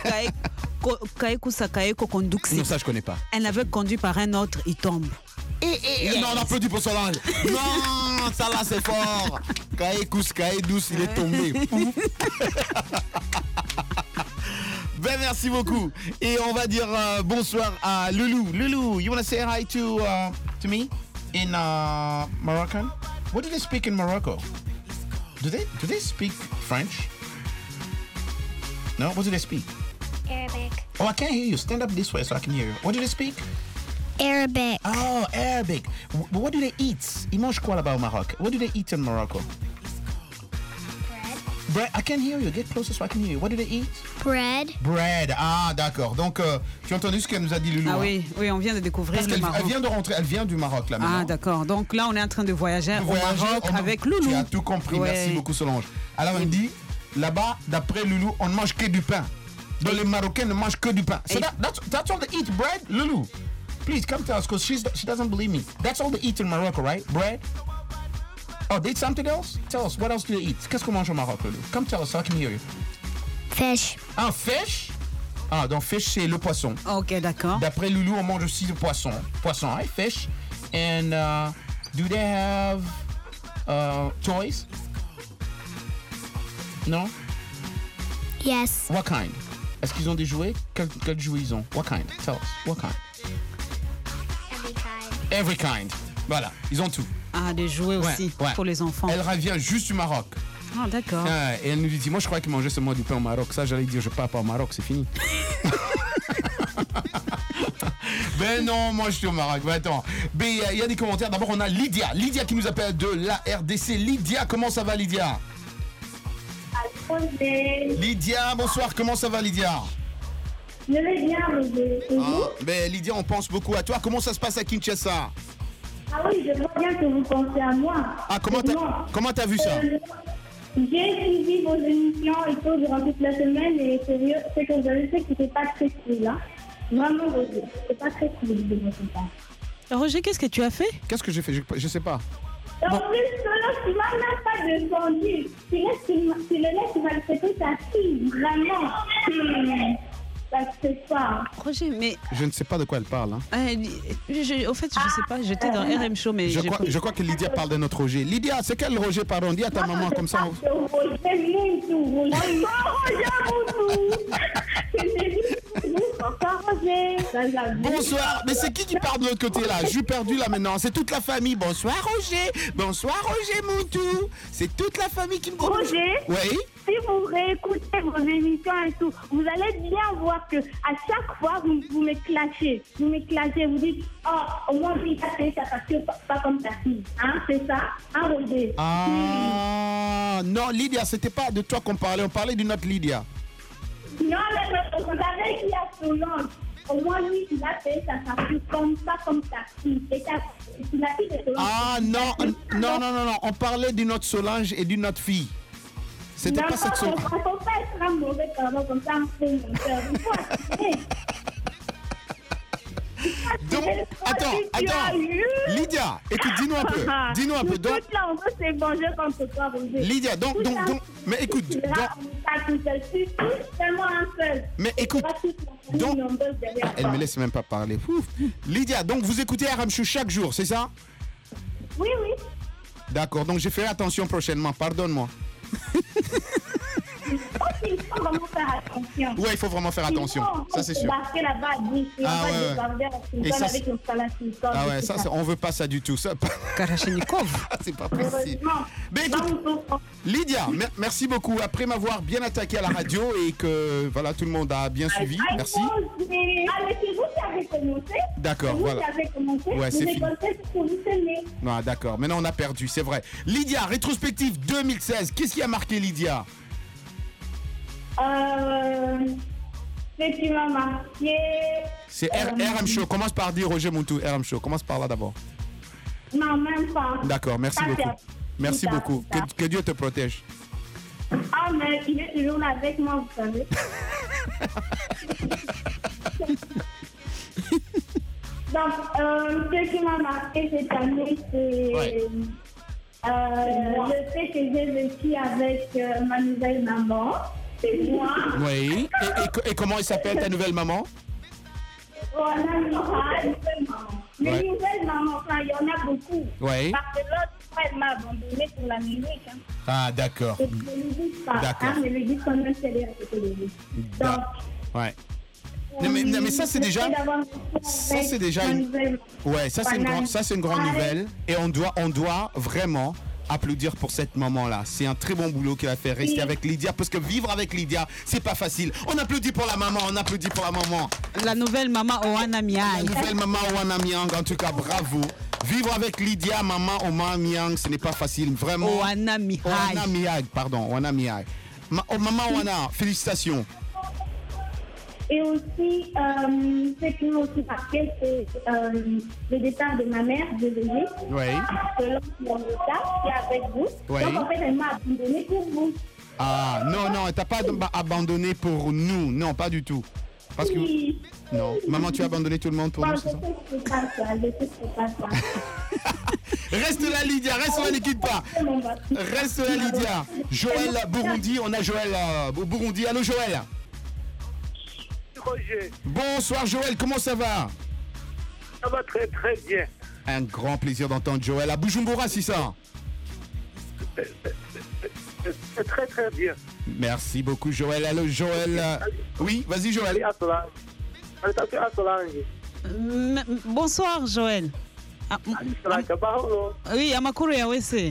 Kaeku Sakaeko conduxit. Non, ça, je connais pas. Elle avait conduit par un autre, il tombe. Et, et, yes. Non, on applaudit pour Solange. Non, ça là c'est fort. Kaekus, Kaedous, il est tombé. Ben merci beaucoup. Et on va dire euh, bonsoir à Loulou. Loulou, you want to say hi to uh, to me in uh, Moroccan? What do they speak in Morocco? Do they do they speak French? No, what do they speak? Arabic. Oh, I can't hear you. Stand up this way so I can hear you. What do they speak? Arabic. Oh, Arabic. But what do they eat? Ils mangent quoi là-bas au Maroc? What do they eat in Morocco? Bread. Bread. I can't hear you. Get closer so I can hear you. What do they eat? Bread. Bread. Ah, d'accord. Donc, euh, tu as entendu ce qu'elle nous a dit, Loulou? Ah oui, oui, on vient de découvrir Parce le Maroc. Elle vient de rentrer. Elle vient du Maroc là maintenant. Ah, d'accord. Donc là, on est en train de voyager, de voyager au Maroc on... avec Loulou. Tu as tout compris. Ouais. Merci beaucoup, Solange. Alors, oui. Elle dit, là-bas, d'après Loulou, on ne mange que du pain. Donc, les Marocains ne mangent que du pain. So that, that's, that's all they eat, bread, Loulou? Please come tell us, because she doesn't believe me. That's all they eat in Morocco, right? Bread? Oh, they eat something else? Tell us, what else do they eat? Qu'est-ce qu'on mange au Maroc, Lulu? Come tell us, so I can hear you. Fish. Ah, fish? Ah, donc fish, c'est le poisson. Ok, d'accord. D'après Loulou, on mange aussi le poisson. Poisson, right? Fish. And uh, do they have uh, toys? No? Yes. What kind? Est-ce qu'ils ont des jouets? Quels quel jouets ils ont? What kind? Tell us. What kind? Every kind. Every kind. Voilà, ils ont tout. Ah, des jouets Ouais, aussi ouais. pour les enfants. Elle revient juste du Maroc. Ah, d'accord. Ah, et elle nous dit, moi je croyais qu'ils mangeaient seulement du pain au Maroc. Ça, j'allais dire, je pars pas au Maroc, c'est fini. Ben non, moi je suis au Maroc. Ben attends. Ben il y a des commentaires. D'abord, on a Lydia. Lydia qui nous appelle de la R D C. Lydia, comment ça va, Lydia? Lydia, bonsoir. Comment ça va, Lydia? Je vais bien, Roger. Et vous? Ah, ben Lydia, on pense beaucoup à toi. Comment ça se passe à Kinshasa? Ah oui, je vois bien que vous pensez à moi. Ah, comment t'as, comment t'as vu ça? Euh, J'ai suivi vos émissions et tout durant toute la semaine et sérieux, ce que vous avez fait, c'était pas très cool, hein. Vraiment, Roger, c'est pas très cool de votre part. Roger, qu'est-ce que tu as fait? Qu'est-ce que j'ai fait? Je, je sais pas. En plus, cela, tu m'as même pas défendu. Tu laisses, tu, tu le laisses maltraiter ta fille, vraiment. Hmm. Ça se fait pas. Roger, mais... Je ne sais pas de quoi elle parle. Hein. Euh, je, au fait, je sais pas, j'étais dans R M Show, mais... Je j'ai crois, pas- je crois que Lydia parle de notre Roger. Lydia, c'est quel Roger, pardon? Dis à ta maman comme ça. on- Roger Moutou, Roger Moutou. Bonsoir, Roger. Bonsoir, mais c'est qui qui parle de l'autre côté là? Je suis perdu là maintenant. C'est toute la famille. Bonsoir Roger. Bonsoir Roger Moutou. C'est toute la famille qui me dit. Roger, Oui. si vous réécoutez vos émissions et tout, vous allez bien voir que à chaque fois, vous, vous me clashez. Vous me clashez, vous dites, oh, au moins, lui, ça fait sa facture, pas, pas comme ta fille. Hein, c'est ça? Hein, Roger? Ah non, Lydia, c'était pas de toi qu'on parlait. On parlait d'une autre Lydia. Non, mais vous savez qu'il y a Solange. Au moins, lui, il a fait sa facture comme pas comme ta fille. Et ta, c'est la fille de Solange. Ah non, non, non, non, non. On parlait d'une autre Solange et d'une autre fille. C'était Non, pas cette Solange. Il ne faut pas être un mauvais parent comme ça, on fait mon cœur. Il faut assumer. Donc, attends, attends. Lydia, écoute, dis-nous un peu. Dis-nous un peu. Donc, Tout là, on veut se venger contre toi, Roger. Lydia, donc, Tout donc, ça, donc, mais écoute, tu donc, verras, on est tout seul. Tu es seulement un seul. Mais écoute, Tu verras toute la famille nombreuse derrière elle toi. me laisse même pas parler. Ouf. Lydia, donc vous écoutez R M Show chaque jour, c'est ça? Oui, oui. D'accord, donc je ferai attention prochainement, pardonne-moi. Il faut vraiment faire attention. Ouais, il faut vraiment faire attention, ça c'est sûr. Parce que là-bas, dit, il Ah, va ouais, ouais. déborder Et ça, avec une Kalachnikov. Ah ouais, ça, c'est- on veut pas ça du tout. Ça, Kalachnikov. C'est pas possible. Mais écoute, Lydia, mer- merci beaucoup. Après m'avoir bien attaqué à la radio et que voilà, tout le monde a bien suivi. Merci. Ah, mais c'est vous qui avez commencé. D'accord, C'est vous voilà. qui avez commencé. Ouais, c'est vous fini. récoltez ce que vous semez. Ah, d'accord, maintenant on a perdu, c'est vrai. Lydia, rétrospective deux mille seize, qu'est-ce qui a marqué Lydia? Euh, ce qui m'a marqué. C'est R- euh, R M Show, commence par dire Roger Moutou, R M Show, commence par là d'abord. Non, même pas. D'accord, merci Ça, c'est beaucoup. à- Merci plus tard, beaucoup. plus tard. Que, que Dieu te protège. Ah, mais il est toujours là avec moi, vous savez. Donc, euh, ce qui m'a marqué cette année, c'est Ouais. euh, le fait que j'ai vécu avec euh, ma nouvelle maman. C'est moi. Oui. Et, et- et comment elle s'appelle ta nouvelle maman? Voilà, une nouvelle maman. Les Ouais. nouvelles mamans, enfin, il y en a beaucoup. Ouais. Parce que l'autre, elle m'a abandonné pour la musique. Hein. Ah, d'accord. Et puis, je ne dis pas, D'accord. hein, mais je dis quand même c'est à côté de lui. Donc, Ouais. Non, mais, non, mais ça c'est déjà, ça c'est déjà une, ouais, ça c'est une grande, ça c'est une grande nouvelle et on doit, on doit vraiment applaudir pour cette maman-là. C'est un très bon boulot qu'elle a fait rester Oui. avec Lydia parce que vivre avec Lydia c'est pas facile. On applaudit pour la maman, on applaudit pour la maman. La nouvelle maman Oana Miai. La nouvelle maman Oana Miang, en tout cas bravo. Vivre avec Lydia, maman Oana Miang, ce n'est pas facile, vraiment. Oana Miai. Oana Miai, pardon, Oana Miai. Ma, oh, maman Oana, félicitations. Et aussi, euh, ce qui m'a aussi marqué, c'est euh, le départ de ma mère de bébé. Oui. Selon mon retard, qui est avec vous. Oui. Donc, en fait, elle m'a abandonné pour vous. Ah, non, non, elle t'a pas ab- abandonné pour nous. Non, pas du tout. Parce que... Non. Maman, tu as abandonné tout le monde pour Bon, nous, je c'est ça? sais que c'est pas ça, je sais que c'est pas ça. Reste là, Lydia, reste là, ne quitte pas. Reste là, Lydia. Joël, Burundi, on a Joël, euh, Burundi. Allô, Joël. Roger. Bonsoir, Joël, comment ça va? Ça va très très bien. Un grand plaisir d'entendre Joël. À Bujumbura, c'est ça? C'est très très bien. Merci beaucoup, Joël. Allô, Joël. Oui, vas-y, Joël. M- Bonsoir, Joël. Ah, m- oui, amakuru yawe se?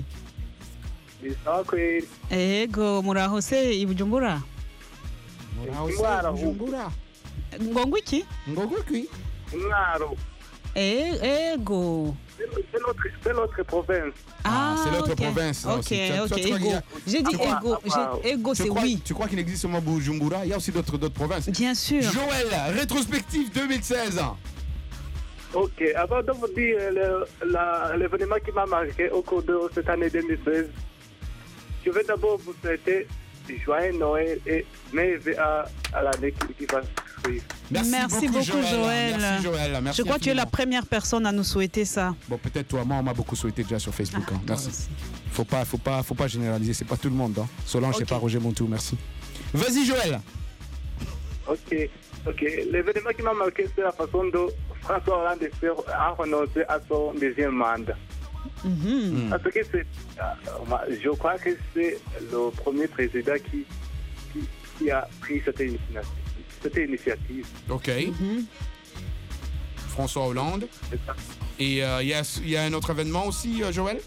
Ego, muraho se i Bujumbura? Muraho se Bujumbura. Ngongo iki? Ngongo iki? Mwaro. Eh, ego. C'est notre, c'est notre province. Ah, c'est l'autre ok. province. ça Ok, aussi. Tu- ok, tu- tu crois ego. qu'il y a- J'ai dit tu crois- ego. J'ai- ego, tu c'est crois- oui. Tu crois qu'il existe seulement Bujumbura? Il y a aussi d'autres d'autres provinces. Bien sûr. Joël, rétrospective deux mille seize. Ok, avant de vous dire le- la- l'événement qui m'a marqué au cours de cette année deux mille seize, je vais d'abord vous souhaiter joyeux Noël et merveilleux à, à l'année qui, qui va suivre. Merci, beaucoup, Joël. Merci, Joël. Merci Je crois que tu es la infiniment. première personne à nous souhaiter ça. Bon, peut-être toi, moi, on m'a beaucoup souhaité déjà sur Facebook. Ah, hein. Merci. Faut pas, faut pas, faut pas généraliser. C'est pas tout le monde. Hein. Solange, c'est Ok. pas Roger Montou. Merci. Vas-y, Joël. Ok, ok. L'événement qui m'a marqué, c'est la façon dont François Hollande a renoncé à son deuxième mandat. Mhm. Parce que c'est, euh, je crois que c'est le premier président qui, qui, qui a pris cette initiative. Cette initiative. Ok. François Hollande. Et euh, il y, a, il y a un autre événement aussi, euh, Joël?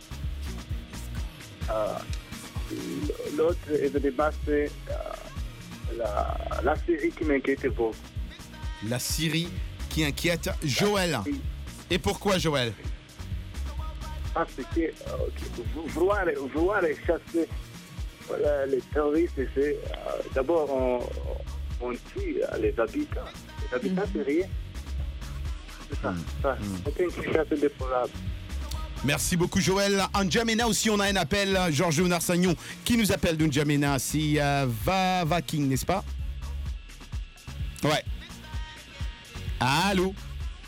Euh, L'autre événement, c'est euh, la, la Syrie qui m'inquiète beaucoup. La Syrie qui inquiète Joël. Et pourquoi, Joël? Parce que euh, vouloir, vouloir chasser voilà, les terroristes, c'est euh, d'abord on, on tue les habitants. Les habitants, c'est rien. C'est ça. ça. C'est une situation déplorable. Merci beaucoup, Joël. En N'Djamena aussi, on a un appel. Georges Narsagnon qui nous appelle de N'Djamena. C'est euh, Vava King, n'est-ce pas? Ouais. Allô?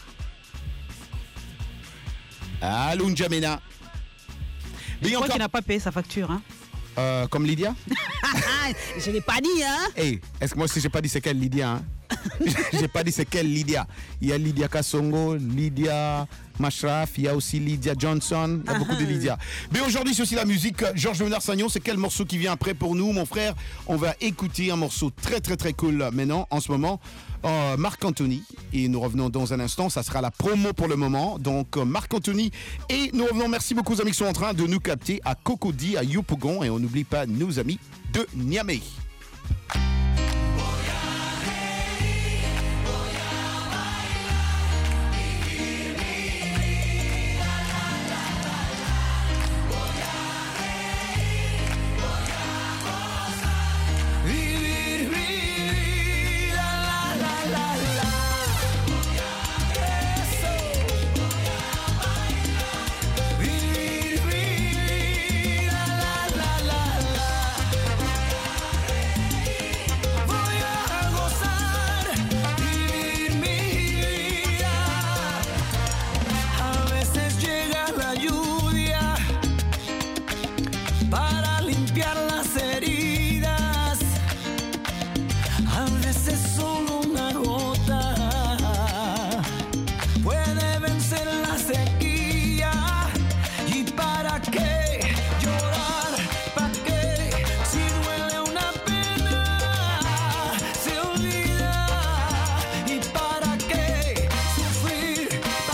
Allô, N'Djamena? Je crois qu'il n'a pas payé sa facture. Hein? Euh, comme Lydia? Je ne l'ai pas dit, hein? Hey, est-ce que moi aussi j'ai pas dit c'est quelle Lydia? Hein? J'ai pas dit c'est quelle Lydia. Il y a Lydia Kassongo, Lydia Mashraf, il y a aussi Lydia Johnson, il y a beaucoup de Lydia. Mais aujourd'hui c'est aussi la musique. Georges Léonard Sagnon, c'est quel morceau qui vient après pour nous, mon frère? On va écouter un morceau très très très cool maintenant, en ce moment. Euh, Marc Anthony, et nous revenons dans un instant, ça sera la promo pour le moment, donc euh, Marc Anthony, et nous revenons, merci beaucoup aux amis qui sont en train de nous capter à Cocody, à Yopougon, et on n'oublie pas nos amis de Niamey.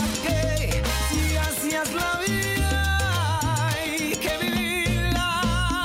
La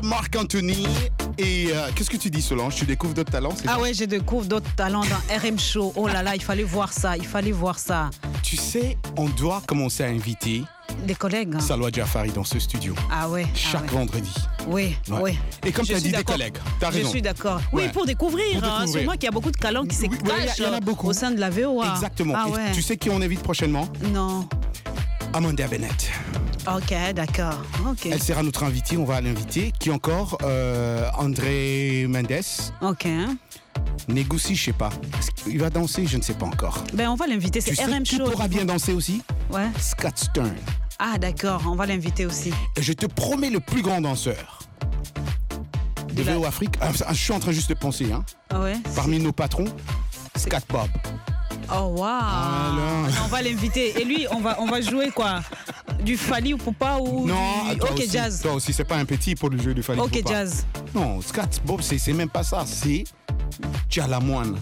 Marc Anthony. Et euh, qu'est-ce que tu dis, Solange? Tu découvres d'autres talents? Ah ouais, je découvre d'autres talents dans R M Show. Oh là là, il fallait voir ça, il fallait voir ça. Tu sais, on doit commencer à inviter des collègues. Hein. Salwa Jafari dans ce studio. Ah ouais. Chaque ah ouais. vendredi. Oui, ouais. oui. Et comme tu as dit, des collègues. T'as raison. Je suis d'accord. Oui, ouais. pour découvrir. Pour hein, découvrir. Sûrement qu'il y a beaucoup de talents qui se oui, cachent ouais, y en a beaucoup. Au sein de la V O A. Exactement. Ah Et ouais. tu sais qui on invite prochainement? Non. Amanda Bennett. Ok, d'accord. Okay. Elle sera notre invitée, on va l'inviter. Qui encore? euh, André Mendes. Ok. Négocie, je sais pas. Il va danser, je ne sais pas encore. Ben on va l'inviter, c'est tu R M sais, Show. Tu pourras bien danser aussi? Ouais. Scott Stern. Ah d'accord, on va l'inviter aussi. Et je te promets le plus grand danseur de, de V O la... Afrique. Ah, je suis en train juste de penser, hein. Ah ouais. Parmi nos patrons, Scott Bob. Oh waouh. Voilà. On va l'inviter. Et lui, on va on va jouer quoi? Du Fally Ipupa ou non, du... toi Ok aussi, jazz. Toi aussi, c'est pas un petit pour le jeu du Fally Ipupa. Ok jazz. Non, Scott Bob, c'est, c'est même pas ça. C'est Tchalamoine.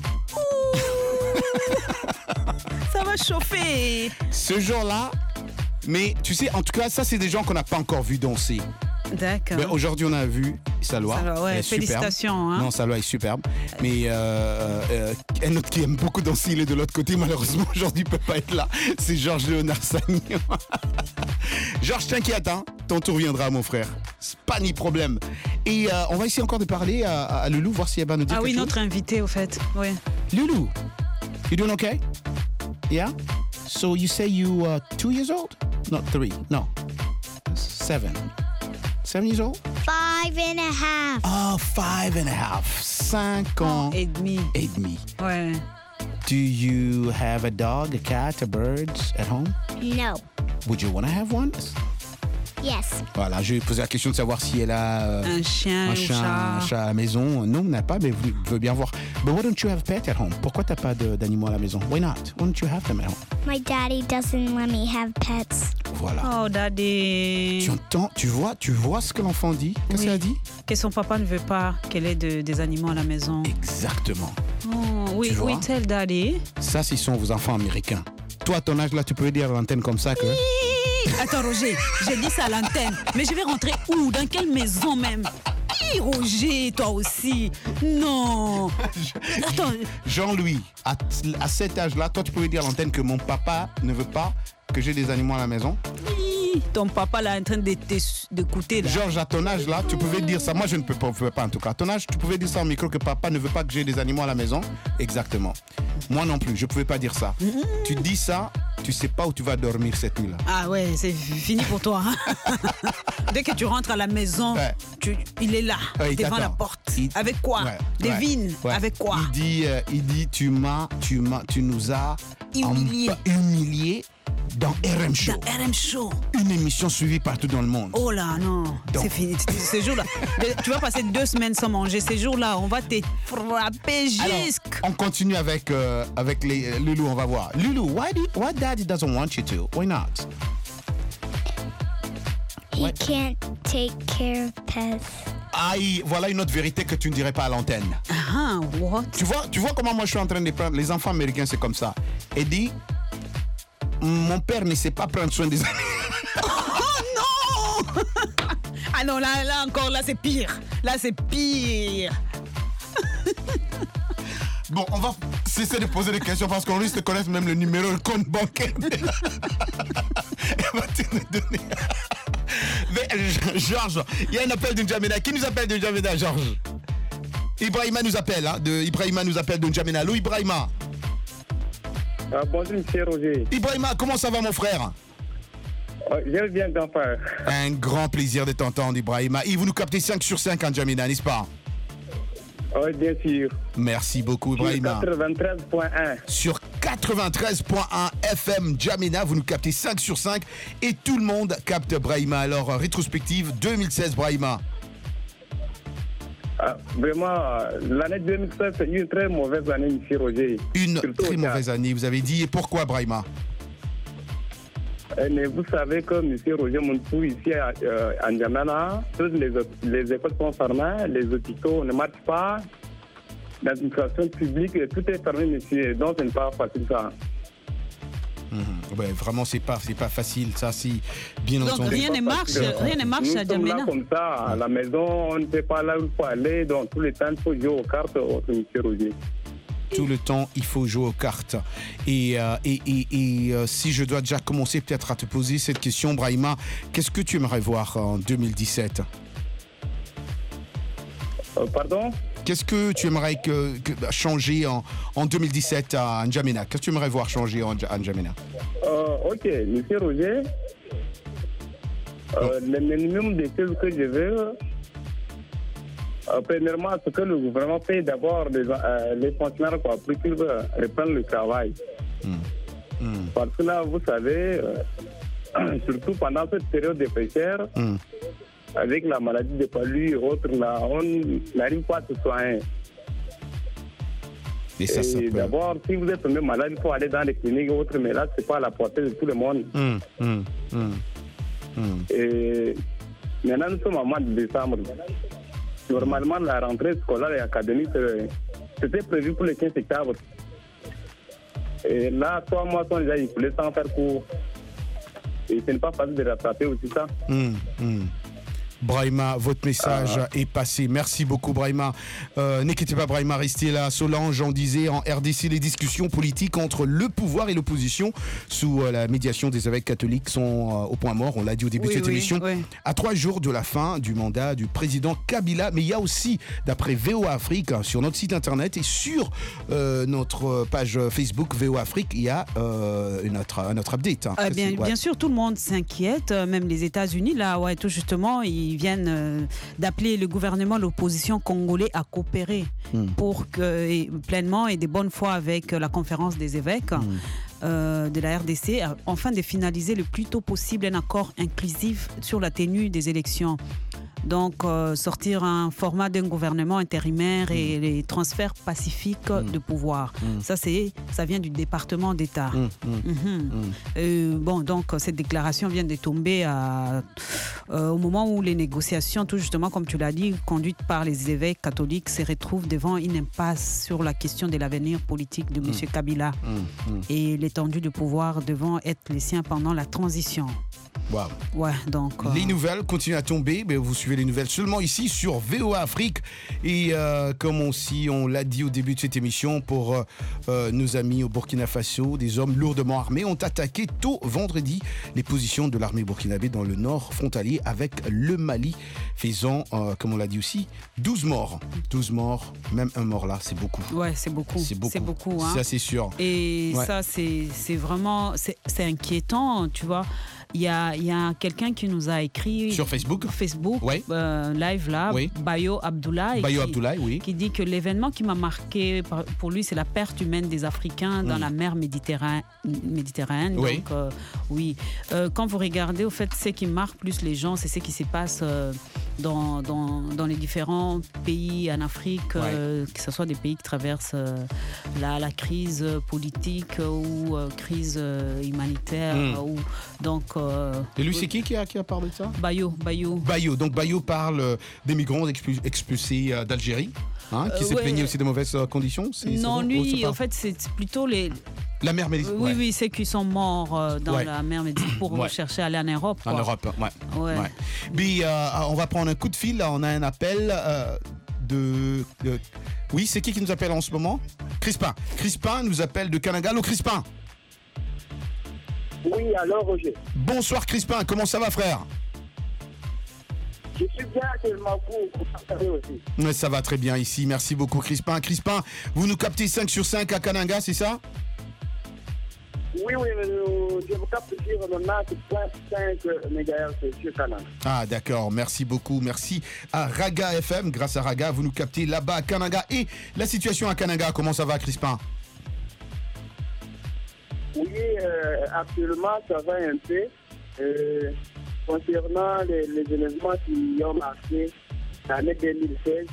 Ça va chauffer. Ce genre-là, mais tu sais, en tout cas, ça, c'est des gens qu'on n'a pas encore vu danser. D'accord. Mais aujourd'hui, on a vu Salwa. Salwa, ouais, félicitations. Hein. Non, Salwa est superbe. Mais euh, euh, un autre qui aime beaucoup danser, il est de l'autre côté. Malheureusement, aujourd'hui, il ne peut pas être là. C'est Georges Léonard Sagnon. Georges, t'inquiète, hein. Ton tour viendra, mon frère. C'est pas ni problème. Et euh, on va essayer encore de parler à, à Loulou, voir si elle va nous dire ah quelque oui, chose. notre invité, au fait. Ouais. Loulou, you doing okay? Yeah? So you say you are two years old? Not three, no. Seven. Seven years old? Five and a half. Oh, five and a half. Cinq ans. Et demi. Et demi. Ouais. Do you have a dog, a cat, a bird at home? No. Would you want to have one? Yes. Voilà, je vais poser la question de savoir si elle a euh, un chien, un, chien, chat. un chat à la maison. Non, on n'a pas, mais vous veut bien voir. But why don't you have a pet at home? Pourquoi t'as pas de, d'animaux à la maison? Why not? Why don't you have them at home? My daddy doesn't let me have pets. Voilà. Oh, daddy. Tu entends, tu vois, tu vois ce que l'enfant dit? Qu'est-ce oui. qu'elle a dit? Que son papa ne veut pas qu'elle ait de, des animaux à la maison. Exactement. Oh, oui, oui, tell daddy. Ça, ce sont vos enfants américains. Toi, à ton âge, là, tu peux dire à l'antenne comme ça que... Attends, Roger, j'ai dit ça à l'antenne. Mais je vais rentrer où? Dans quelle maison même? Hi, Roger, toi aussi. Non. Attends. Jean-Louis, à, à cet âge-là, toi, tu pouvais dire à l'antenne que mon papa ne veut pas que j'ai des animaux à la maison? Hi, ton papa, là, est en train de d'écouter, là. Georges, à ton âge, là, tu pouvais dire ça. Moi, je ne peux pas, pouvais pas, en tout cas. À ton âge, tu pouvais dire ça au micro que papa ne veut pas que j'ai des animaux à la maison? Exactement. Moi non plus, je ne pouvais pas dire ça. Mm-hmm. Tu dis ça, tu ne sais pas où tu vas dormir cette nuit-là. Ah ouais, c'est fini pour toi. Hein. Dès que tu rentres à la maison, ouais. tu, il est là, ouais, devant la porte. Il... Avec quoi? ouais. Devine, ouais. Avec quoi? Il dit, euh, il dit tu m'as, tu m'as, tu nous as humilié. En, humilié dans R M Show. Dans R M Show. Une émission suivie partout dans le monde. Oh là, non. Donc. C'est fini. Ce jour-là, tu vas passer deux semaines sans manger. Ces jours-là, on va te frapper jusque. On continue avec, euh, avec les, Loulou, on va voir. Loulou, why, do, why daddy doesn't want you to? Why not? He why? Can't take care of pets. Ah, voilà une autre vérité que tu ne dirais pas à l'antenne. Ah, what? Tu vois, tu vois comment moi je suis en train de prendre. Les enfants américains, c'est comme ça. Et dit, mon père ne sait pas prendre soin des animaux. Oh non! Ah non, là, là encore, là c'est pire. Là c'est pire. Bon, on va cesser de poser des questions parce qu'on risque de connaître même le numéro de compte bancaire. Elle va te le donner. Mais, Georges, il y a un appel de N'Djamena. Qui nous appelle de N'Djamena, Georges? Ibrahima nous appelle, hein, de, Ibrahima nous appelle de N'Djamena. Allô, Ibrahima? Ah, bonjour, monsieur Roger. Ibrahima, comment ça va, mon frère? Oh, je viens d'en faire. Un grand plaisir de t'entendre, Ibrahima. Et vous nous captez cinq sur cinq en N'Djamena, n'est-ce pas? Oui, bien sûr. Merci beaucoup, Ibrahima. Sur quatre-vingt-treize point un. Sur quatre-vingt-treize point un F M N'Djamena, vous nous captez cinq sur cinq et tout le monde capte Brahima. Alors, rétrospective deux mille seize, Brahima. Ah, vraiment, l'année deux mille seize, c'est une très mauvaise année, monsieur Roger. Une Surtout très mauvaise année, vous avez dit. Et pourquoi, Brahima? Mais vous savez que M. Roger Montou, ici à euh, N'Djamena, toutes les, les écoles sont fermées, les hôpitaux ne marchent pas, l'administration publique, tout est fermé, monsieur. Donc, ce n'est pas facile ça. Mmh. Ouais, vraiment, c'est pas, c'est pas facile, ça, si bien donc, entendu. rien ne marche, rien ne marche Nous à sommes là Djamena. comme ça, à la maison, on ne sait pas là où il faut aller, donc tout le temps, il faut jouer aux cartes, au monsieur Roger. Tout le temps, il faut jouer aux cartes. Et, euh, et, et, et euh, si je dois déjà commencer peut-être à te poser cette question, Brahima, qu'est-ce que tu aimerais voir en deux mille dix-sept? Euh, pardon? Qu'est-ce que tu aimerais que, que, changer en, en deux mille dix-sept à N'Djamena? Qu'est-ce que tu aimerais voir changer en, à N'Djamena? euh, Ok, monsieur Roger, euh, le minimum des choses que je veux, euh, premièrement, ce que le gouvernement paye d'abord les, euh, les fonctionnaires quoi, pour qu'ils reprennent le travail. Mm. Mm. Parce que là, vous savez, euh, surtout pendant cette période de fraîcheur, mm. avec la maladie de palu et autres, là, on n'arrive pas à se soigner. Et, ça, ça et peut... d'abord, si vous êtes tombé malade, il faut aller dans les cliniques et autres, mais là, ce n'est pas à la portée de tout le monde. Mm, mm, mm, mm. Et maintenant, nous sommes en mois de décembre. Normalement, la rentrée scolaire et académique, c'était prévu pour le quinze septembre. Et là, trois mois sont déjà écoulés sans faire cours. Et ce n'est pas facile de rattraper aussi ça. Mm, mm. Brahima, votre message ah. est passé. Merci beaucoup, Brahima. Euh, N'inquiétez pas, Brahima, restez là. Solange, on disait en R D C, les discussions politiques entre le pouvoir et l'opposition sous euh, la médiation des évêques catholiques sont euh, au point mort. On l'a dit au début oui, de cette oui, émission. Oui. À trois jours de la fin du mandat du président Kabila. Mais il y a aussi, d'après V O A Afrique, hein, sur notre site internet et sur euh, notre page Facebook V O A Afrique, il y a euh, une autre, un autre update. Hein. Euh, bien, ouais. bien sûr, tout le monde s'inquiète, même les États-Unis, là, ouais, tout justement, ils viennent euh, d'appeler le gouvernement, l'opposition congolais à coopérer mm. pour que, et, pleinement et de bonne foi avec la conférence des évêques mm. euh, de la R D C, afin de finaliser le plus tôt possible un accord inclusif sur la tenue des élections. Donc, euh, sortir un format d'un gouvernement intérimaire mmh. et les transferts pacifiques mmh. de pouvoir. Mmh. Ça, c'est, ça vient du département d'État. Mmh. Mmh. Mmh. Euh, bon, donc, cette déclaration vient de tomber à, euh, au moment où les négociations, tout justement, comme tu l'as dit, conduites par les évêques catholiques, se retrouvent devant une impasse sur la question de l'avenir politique de mmh. M. Kabila mmh. Mmh. et l'étendue de pouvoir devant être les siens pendant la transition. Wow. Ouais, donc, euh... les nouvelles continuent à tomber, mais vous suivez les nouvelles seulement ici sur V O A Afrique. Et euh, comme aussi on l'a dit au début de cette émission, pour euh, nos amis au Burkina Faso, des hommes lourdement armés ont attaqué tôt vendredi les positions de l'armée burkinabé dans le nord frontalier avec le Mali, faisant, euh, comme on l'a dit aussi, douze morts. douze morts, même un mort là, c'est beaucoup. Ouais, c'est beaucoup. C'est beaucoup, c'est beaucoup hein. Ça, c'est sûr. Et ouais. ça, c'est, c'est vraiment, c'est, c'est inquiétant, tu vois. Il y a, il y a quelqu'un qui nous a écrit sur Facebook, Facebook oui. euh, live là, oui. Bayo Abdoulaye, Bayo qui, Abdoulaye oui. qui dit que l'événement qui m'a marqué pour lui, c'est la perte humaine des Africains dans mmh. la mer Méditerranée. Méditerranéenne. Oui. Donc, euh, oui. Euh, quand vous regardez, au fait, ce qui marque plus les gens, c'est ce qui se passe euh, dans, dans, dans les différents pays en Afrique, ouais. euh, que ce soit des pays qui traversent euh, la, la crise politique ou euh, crise euh, humanitaire. Mmh. Ou, donc, euh, et lui, c'est qui qui a, qui a parlé de ça? Bayo, Bayo. Bayo. Donc Bayo parle des migrants expulsés d'Algérie, hein, qui euh, s'est ouais. plaigné aussi de mauvaises conditions. C'est, non, c'est lui, en fait, c'est plutôt les... La mer Méditerranée. Oui, ouais. oui, c'est qu'ils sont morts euh, dans ouais. la mer Méditerranée pour ouais. chercher à aller en Europe. Quoi. En Europe, ouais. ouais. ouais. Puis, euh, on va prendre un coup de fil. Là, on a un appel euh, de, de... Oui, c'est qui qui nous appelle en ce moment? Crispin. Crispin nous appelle de Kananga. Allô, Crispin? Oui, alors Roger. Bonsoir Crispin, comment ça va frère? Je suis bien actuellement pour partager aussi. Mais ça va très bien ici, merci beaucoup Crispin. Crispin, vous nous captez cinq sur cinq à Kananga, c'est ça? Oui, oui, je vous capte sur le quatre virgule cinq mégahertz sur Kananga. Ah d'accord, merci beaucoup, merci à Raga F M. Grâce à Raga, vous nous captez là-bas à Kananga. Et la situation à Kananga, comment ça va Crispin? Oui, euh, actuellement, ça va un peu. Euh, concernant les, les événements qui ont marqué l'année deux mille seize,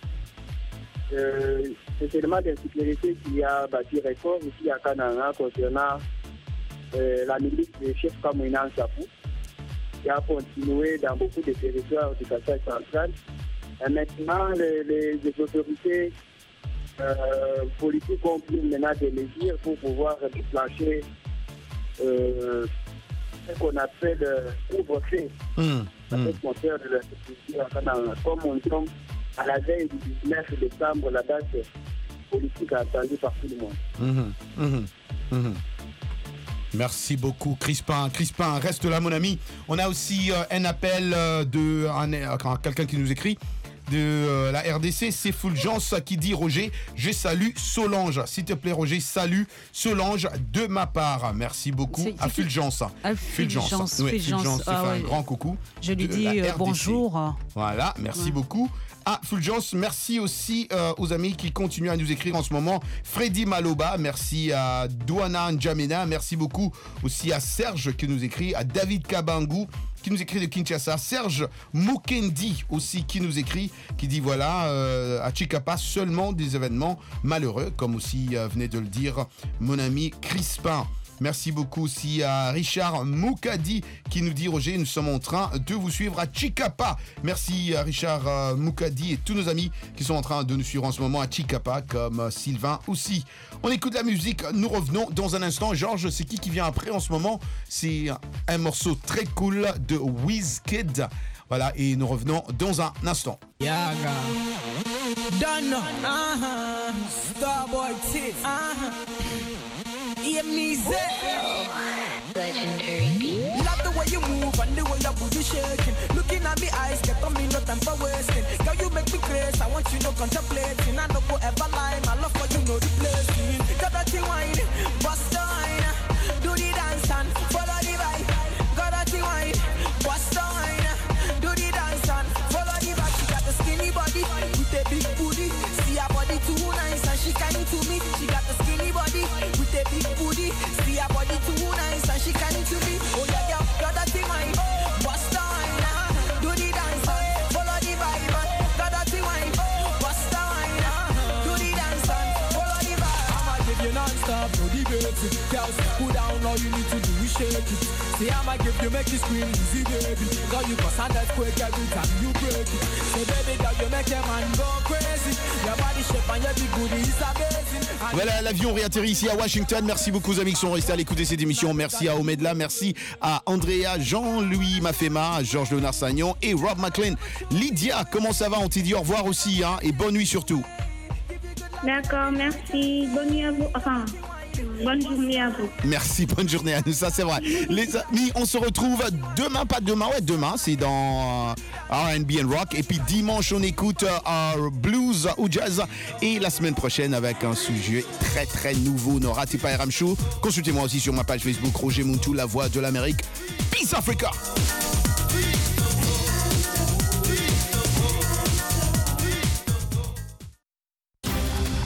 euh, c'est seulement l'insécurité qui a battu record ici à Kananga concernant euh, la milice de chef Kamouina Nsapou, qui a continué dans beaucoup de territoires du Kassai central. Et maintenant, les, les autorités Euh, politiques ont pris maintenant des mesures pour pouvoir déclencher euh, ce qu'on appelle euh, couvre-feu. Mmh. Avec mon père de l'institution, comme on tombe à la veille du dix-neuf décembre, la date politique attendue par tout le monde. Mmh. Mmh. Mmh. Merci beaucoup, Crispin. Crispin, reste là, mon ami. On a aussi euh, un appel euh, de un, euh, quelqu'un qui nous écrit de euh, la R D C, c'est Fulgence qui dit Roger, je salue Solange. S'il te plaît, Roger, salue Solange de ma part. Merci beaucoup C'est- à c'est qui Fulgence. À Fulgence, Ouais, Fulgence, Fulgence, te ah fait un ouais. grand coucou. Je lui de dis la euh, R D C. bonjour. Voilà, merci Ouais. beaucoup. Ah, Fulgence, merci aussi euh, aux amis qui continuent à nous écrire en ce moment. Freddy Maloba, merci à Douana N'Djamena, merci beaucoup aussi à Serge qui nous écrit, à David Kabangou qui nous écrit de Kinshasa, Serge Mukendi aussi qui nous écrit, qui dit voilà, euh, à Chikapa seulement des événements malheureux, comme aussi euh, venait de le dire mon ami Crispin. Merci beaucoup aussi à Richard Moukadi qui nous dit Roger, nous sommes en train de vous suivre à Chikapa. Merci à Richard euh, Moukadi et tous nos amis qui sont en train de nous suivre en ce moment à Chikapa, comme euh, Sylvain aussi. On écoute la musique, nous revenons dans un instant. Georges, c'est qui qui vient après en ce moment? C'est un morceau très cool de Wizkid. Voilà, et nous revenons dans un instant. Yaga. Done. Uh-huh. Starboy T. Uh-huh. Yeah, me Legendary. Love the way you move and the way your booty shaking. Looking at me eyes, get on me, no time for wasting. Girl, you make me crazy. I want you no contemplating. I no go ever lie. My love for you, know the placing. Got that thing wine, bust the wine. Do the dance and follow the vibe. Got that thing wine, bust the wine. Do the dance and follow the vibe. She got the skinny body with a big booty. See her body too nice and she kind to me. She got the skinny body with a big booty. See her body too nice and she kind to me. Oh yeah, yeah, got that thing wine, bust the wine. Do the dance and follow the vibe. Got that thing wine, bust the wine. Do the dance and follow the vibe. I'ma give you non-stop, no debate. Girls, put down all you need to do is shake it. See I'ma give you, make you scream easy, baby. Girl, you cause that quick every time you break it. Say baby girl, you make a man go crazy. Your body shape and your big booty is amazing. And Voilà, l'avion réatterrit ici à Washington. Merci beaucoup aux amis qui sont restés à l'écoute de cette émission. Merci à Omedla, merci à Andrea, Jean-Louis Mafema, Georges Léonard Sagnon et Rob McLean. Lydia, comment ça va? On t'a dit au revoir aussi, hein, et bonne nuit surtout. D'accord, merci. Bonne nuit à vous. Enfin, bonne journée à vous. Merci, bonne journée à nous, ça c'est vrai. Les amis, on se retrouve demain, pas demain, ouais demain, c'est dans euh, R and B and Rock. Et puis dimanche, on écoute euh, blues ou jazz. Et la semaine prochaine, avec un sujet très très nouveau, ne ratez pas R M Show. Consultez-moi aussi sur ma page Facebook, Roger Muntu, la voix de l'Amérique. Peace Africa!